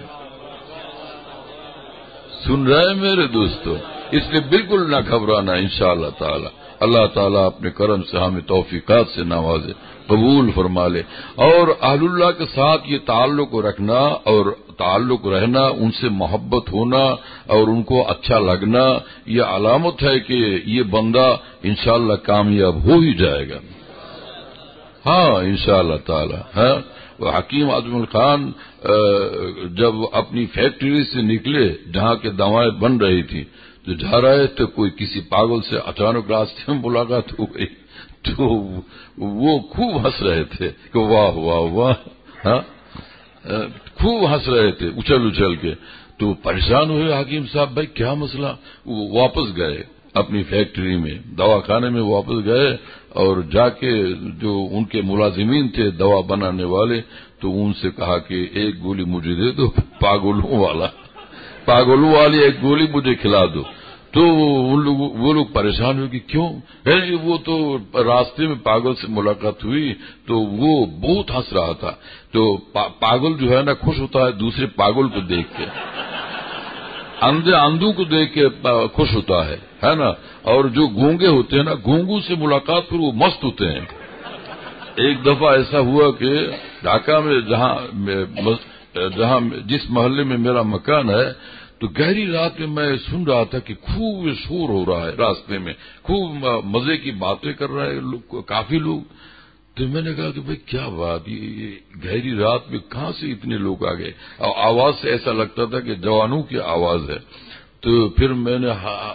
[SPEAKER 2] سن رہے ہیں میرے دوستو؟ اس لیے بالکل نہ گھبرانا انشاءاللہ تعالی. اللہ تعالیٰ اپنے کرم سے ہمیں توفیقات سے نوازے، قبول فرما لے. اور اہل اللہ کے ساتھ یہ تعلق رکھنا اور تعلق رہنا، ان سے محبت ہونا اور ان کو اچھا لگنا، یہ علامت ہے کہ یہ بندہ انشاءاللہ کامیاب ہو ہی جائے گا. ہاں انشاءاللہ تعالی. ہاں، حکیم اعظم خان جب اپنی فیکٹری سے نکلے جہاں کے دوائیں بن رہی تھی، تو جا رہے تھے، کوئی کسی پاگل سے اچانک راستے میں ملاقات ہو گئی، تو وہ خوب ہنس رہے تھے کہ واہ واہ واہ، ہاں خوب ہنس رہے تھے اچھل اچھل کے. تو پریشان ہوئے حکیم صاحب، بھائی کیا مسئلہ؟ وہ واپس گئے اپنی فیکٹری میں، دواخانے میں واپس گئے اور جا کے جو ان کے ملازمین تھے دوا بنانے والے، تو ان سے کہا کہ ایک گولی مجھے دے دو، پاگلوں والا پاگلوں والی ایک گولی مجھے کھلا دو. تو ان لوگ وہ لوگ پریشان ہوئے کہ کیوں؟ وہ تو راستے میں پاگل سے ملاقات ہوئی تو وہ بہت ہنس رہا تھا. تو پاگل جو ہے نا خوش ہوتا ہے دوسرے پاگل کو دیکھ کے، اندھے اندھو کو دیکھ کے خوش ہوتا ہے ہے نا. اور جو گونگے ہوتے ہیں نا، گونگوں سے ملاقات پر وہ مست ہوتے ہیں. ایک دفعہ ایسا ہوا کہ ڈھاکہ میں جہاں جہاں جس محلے میں میرا مکان ہے، تو گہری رات میں میں سن رہا تھا کہ خوب شور ہو رہا ہے راستے میں، خوب مزے کی باتیں کر رہے ہیں کافی لوگ. تو میں نے کہا کہ بھئی کیا بات، یہ گہری رات میں کہاں سے اتنے لوگ آ گئے؟ اور آواز سے ایسا لگتا تھا کہ جوانوں کی آواز ہے. تو پھر میں نے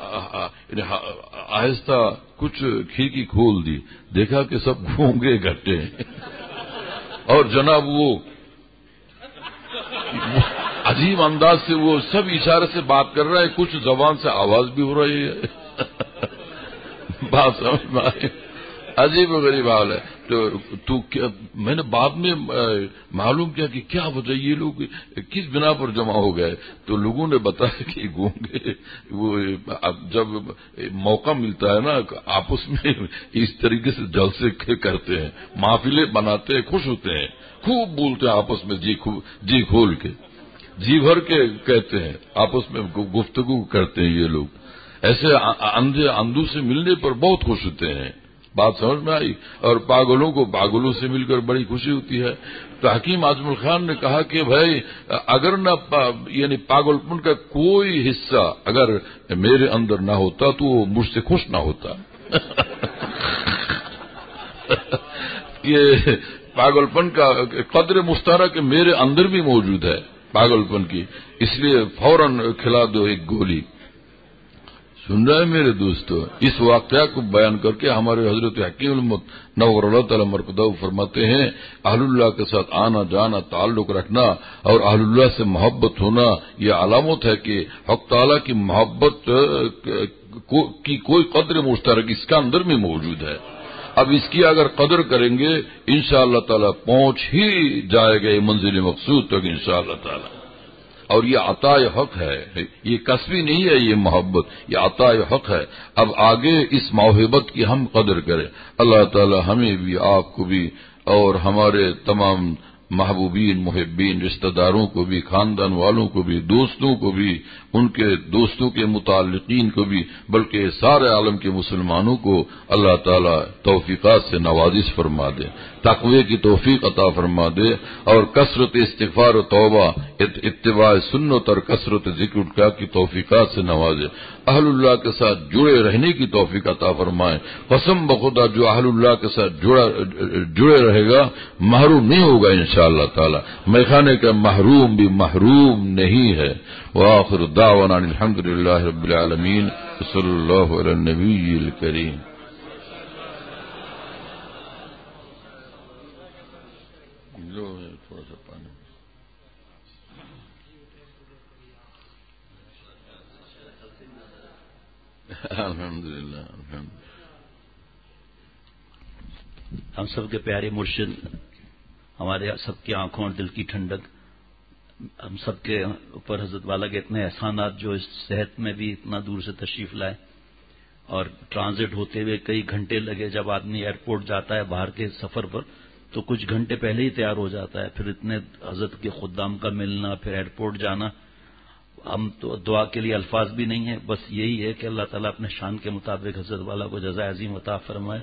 [SPEAKER 2] آہستہ کچھ کھڑکی کھول دی، دیکھا کہ سب گونگے گھٹے ہیں اور جناب وہ عجیب انداز سے وہ سب اشارے سے بات کر رہا ہے، کچھ زبان سے آواز بھی ہو رہی ہے. بات سمجھ میں آئی، عجیب و غریب حال ہے. تو, تو میں نے بعد میں معلوم کیا کہ کیا وجہ، یہ لوگ کس بنا پر جمع ہو گئے. تو لوگوں نے بتایا کہ گونگے وہ جب موقع ملتا ہے نا آپس میں اس طریقے سے جلسے کرتے ہیں، محفلیں بناتے ہیں، خوش ہوتے ہیں، خوب بولتے ہیں آپس میں، جی جی کھول کے، جی بھر کے کہتے ہیں، آپس میں گفتگو کرتے ہیں. یہ لوگ ایسے اندھے اندھو سے ملنے پر بہت خوش ہوتے ہیں. بات سمجھ میں آئی؟ اور پاگلوں کو پاگلوں سے مل کر بڑی خوشی ہوتی ہے. تو حکیم اعظم خان نے کہا کہ بھائی اگر نہ یعنی پاگل پن کا کوئی حصہ اگر میرے اندر نہ ہوتا تو وہ مجھ سے خوش نہ ہوتا. یہ پاگل پن کا قدر مشترک میرے اندر بھی موجود ہے پاگل پن کی، اس لیے فوراً کھلا دو ایک گولی. سن رہے ہیں میرے دوستو؟ اس واقعہ کو بیان کر کے ہمارے حضرت حکیم المت نور اللہ تعالی مرکزہ فرماتے ہیں اہل اللہ کے ساتھ آنا جانا، تعلق رکھنا اور اہل اللہ سے محبت ہونا یہ علامت ہے کہ حق تعالی کی محبت کی کوئی قدر مشترک اس کا اندر میں موجود ہے. اب اس کی اگر قدر کریں گے انشاءاللہ تعالی پہنچ ہی جائے گا منزل مقصود تک انشاءاللہ تعالی. اور یہ عطا حق ہے، یہ کسبی نہیں ہے، یہ محبت یہ عطا حق ہے. اب آگے اس موہبت کی ہم قدر کریں. اللہ تعالی ہمیں بھی، آپ کو بھی اور ہمارے تمام محبوبین محبین رشتہ داروں کو بھی، خاندان والوں کو بھی، دوستوں کو بھی، ان کے دوستوں کے متعلقین کو بھی، بلکہ سارے عالم کے مسلمانوں کو اللہ تعالی توفیقات سے نوازش فرما دے، تقوی کی توفیق عطا فرما دے اور کثرت استغفار و توبہ، اتباع سنت اور کثرت ذکر کا کی توفیقات سے نوازے. اہل اللہ کے ساتھ جڑے رہنے کی توفیق عطا فرمائے. قسم بخدا جو اہل اللہ کے ساتھ جڑا جڑے رہے گا محروم نہیں ہوگا انشاءاللہ. انشاءاللہ تعالی میخانے کا محروم بھی محروم نہیں ہے. وآخر دعوانا الحمدللہ رب العالمین صلی اللہ علی النبی الکریم. تھوڑا سا پانی. الحمدللہ الحمدللہ.
[SPEAKER 7] ہم سب کے پیارے مرشد، ہمارے سب کی آنکھوں اور دل کی ٹھنڈک، ہم سب کے اوپر حضرت والا کے اتنے احسانات جو اس صحت میں بھی اتنا دور سے تشریف لائے، اور ٹرانزٹ ہوتے ہوئے کئی گھنٹے لگے. جب آدمی ایئرپورٹ جاتا ہے باہر کے سفر پر تو کچھ گھنٹے پہلے ہی تیار ہو جاتا ہے، پھر اتنے حضرت کے خدام کا ملنا، پھر ایئرپورٹ جانا. ہم تو دعا کے لیے الفاظ بھی نہیں ہیں، بس یہی ہے کہ اللہ تعالیٰ اپنے شان کے مطابق حضرت والا کو جزائے عظیم عطا فرمائے.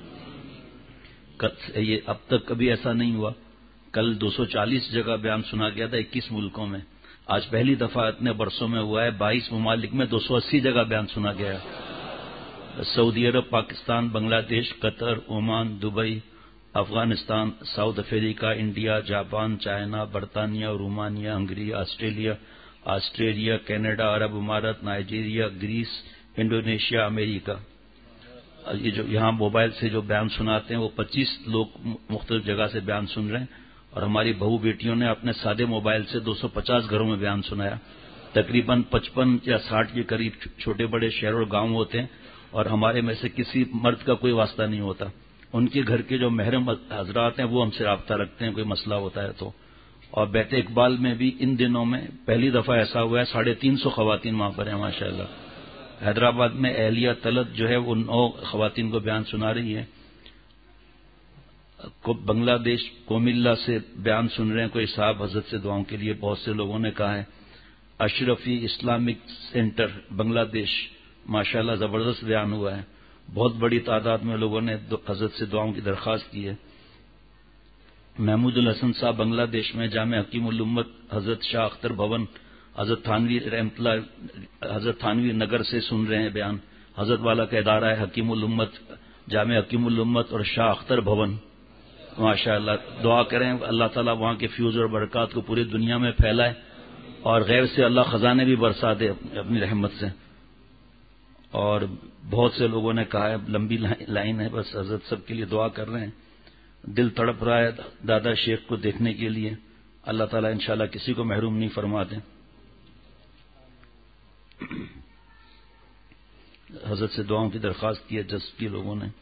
[SPEAKER 7] یہ اب تک کبھی ایسا نہیں ہوا. کل دو سو چالیس جگہ بیان سنا گیا تھا اکیس ملکوں میں. آج پہلی دفعہ اتنے برسوں میں ہوا ہے بائیس ممالک میں دو سو اسی جگہ بیان سنا گیا ہے. سعودی عرب، Pakistan, Bangladesh, Qatar, Oman, Dubai, Afghanistan, South Africa, India, Japan, China, برطانیہ، Romania, Hungary, Australia Australia Canada, عرب امارات، نائجیریا، گریس، انڈونیشیا، امریکہ. یہ جو یہاں موبائل سے جو بیان سناتے ہیں وہ پچیس لوگ مختلف جگہ سے بیان سن رہے ہیں، اور ہماری بہو بیٹیوں نے اپنے سادے موبائل سے دو سو پچاس گھروں میں بیان سنایا. تقریباً پچپن یا ساٹھ کے قریب چھوٹے بڑے شہر اور گاؤں ہوتے ہیں، اور ہمارے میں سے کسی مرد کا کوئی واسطہ نہیں ہوتا. ان کے گھر کے جو محرم حضرات ہیں وہ ہم سے رابطہ رکھتے ہیں کوئی مسئلہ ہوتا ہے تو. اور بیت اقبال میں بھی ان دنوں میں پہلی دفعہ ایسا ہوا ہے ساڑھے تین سو خواتین وہاں پر ہیں ماشاء اللہ. حیدرآباد میں اہلیہ طلت جو ہے وہ نو خواتین کو بیان سنا رہی ہے. بنگلہ دیش کوملہ سے بیان سن رہے ہیں کوئی صاحب حضرت سے دعاؤں کے لیے. بہت سے لوگوں نے کہا ہے. اشرفی اسلامک سینٹر بنگلہ دیش ماشاءاللہ زبردست بیان ہوا ہے. بہت بڑی تعداد میں لوگوں نے حضرت سے دعاؤں کی درخواست کی ہے. محمود الحسن صاحب بنگلہ دیش میں جامع حکیم الامت حضرت شاہ اختر بھون حضرت تھانوی رحمت اللہ حضرت تھانوی نگر سے سن رہے ہیں بیان. حضرت والا کا ادارہ ہے حکیم الامت، جامع حکیم الامت اور شاہ اختر بھون. ماشاء اللہ دعا کریں اللہ تعالیٰ وہاں کے فیوز اور برکات کو پوری دنیا میں پھیلائے، اور غیر سے اللہ خزانے بھی برسا دے اپنی رحمت سے. اور بہت سے لوگوں نے کہا ہے، لمبی لائن ہے، بس حضرت سب کے لیے دعا کر رہے ہیں. دل تڑپ رہا ہے دادا شیخ کو دیکھنے کے لیے. اللہ تعالیٰ انشاءاللہ کسی کو محروم نہیں فرما دیں. حضرت سے دعاؤں کی درخواست کی ہے جس کی لوگوں نے.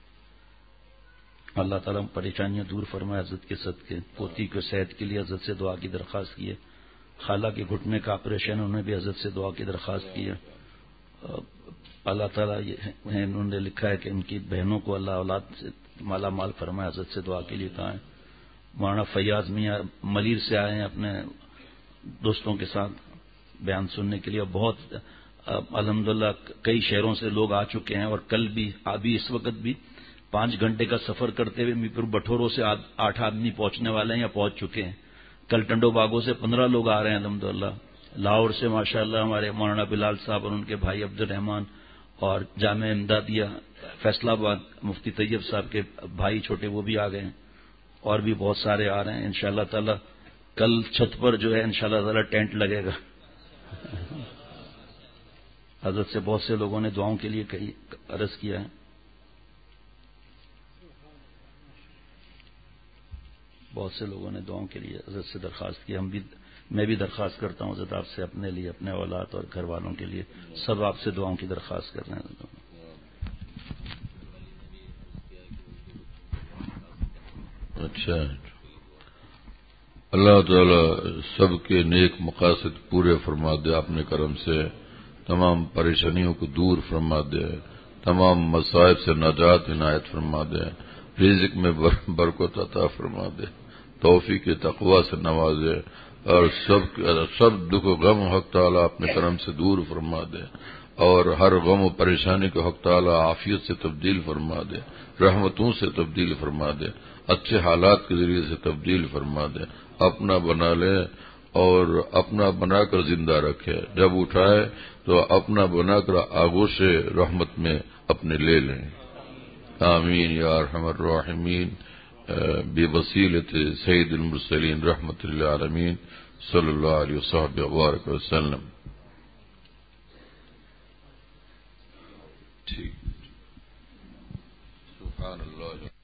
[SPEAKER 7] اللہ تعالیٰ پریشانیاں دور فرمائے حضرت کے صدقے. پوتی کو صحت کے لیے حضرت سے دعا کی درخواست کی ہے. خالہ کے گھٹنے کا آپریشن انہوں نے بھی حضرت سے دعا کی درخواست کی ہے. اللہ تعالیٰ یہ انہوں نے لکھا ہے کہ ان کی بہنوں کو اللہ اولاد سے مالا مال فرمائے. حضرت سے دعا کے لیے کہا ہے. مولانا فیاض میاں ملیر سے آئے ہیں اپنے دوستوں کے ساتھ بیان سننے کے لیے. بہت الحمدللہ کئی شہروں سے لوگ آ چکے ہیں، اور کل بھی ابھی اس وقت بھی پانچ گھنٹے کا سفر کرتے ہوئے میپور بٹوروں سے آٹھ آدمی پہنچنے والے ہیں یا پہنچ چکے ہیں. کل ٹنڈو باغوں سے پندرہ لوگ آ رہے ہیں الحمدللہ. لاہور سے ماشاءاللہ ہمارے مولانا بلال صاحب اور ان کے بھائی عبد الرحمان، اور جامع امدادیہ فیصلہ آباد مفتی طیب صاحب کے بھائی چھوٹے وہ بھی آ گئے ہیں، اور بھی بہت سارے آ رہے ہیں انشاءاللہ تعالی. کل چھت پر جو ہے انشاءاللہ تعالی ٹینٹ لگے گا. حضرت سے بہت سے لوگوں نے دعاؤں کے لیے کئی عرض کیا ہے. بہت سے لوگوں نے دعاؤں کے لیے حضرت سے درخواست کی. ہم بھی میں بھی درخواست کرتا ہوں حضرت آپ سے اپنے لیے، اپنے اولاد اور گھر والوں کے لیے سب آپ سے دعاؤں کی درخواست کر رہے ہیں.
[SPEAKER 2] اچھا، اللہ تعالی سب کے نیک مقاصد پورے فرما دے اپنے کرم سے. تمام پریشانیوں کو دور فرما دے. تمام مصائب سے نجات عنایت فرما دے. رزق میں برکت عطا فرما دے. توفیق تقوی سے نوازے، اور سب سب دکھ و غم حق تعالی اپنے کرم سے دور فرما دے. اور ہر غم و پریشانی کو حق تعالی عافیت سے تبدیل فرما دے، رحمتوں سے تبدیل فرما دے، اچھے حالات کے ذریعے سے تبدیل فرما دے. اپنا بنا لے اور اپنا بنا کر زندہ رکھے. جب اٹھائے تو اپنا بنا کر آغوش رحمت میں اپنے لے لیں. آمین یا ارحم الراحمین بوسیلۃ سید المرسلین رحمۃ للعالمین صلی اللہ علیہ وصحبہ وبارک وسلم. ٹھیک. سبحان اللہ.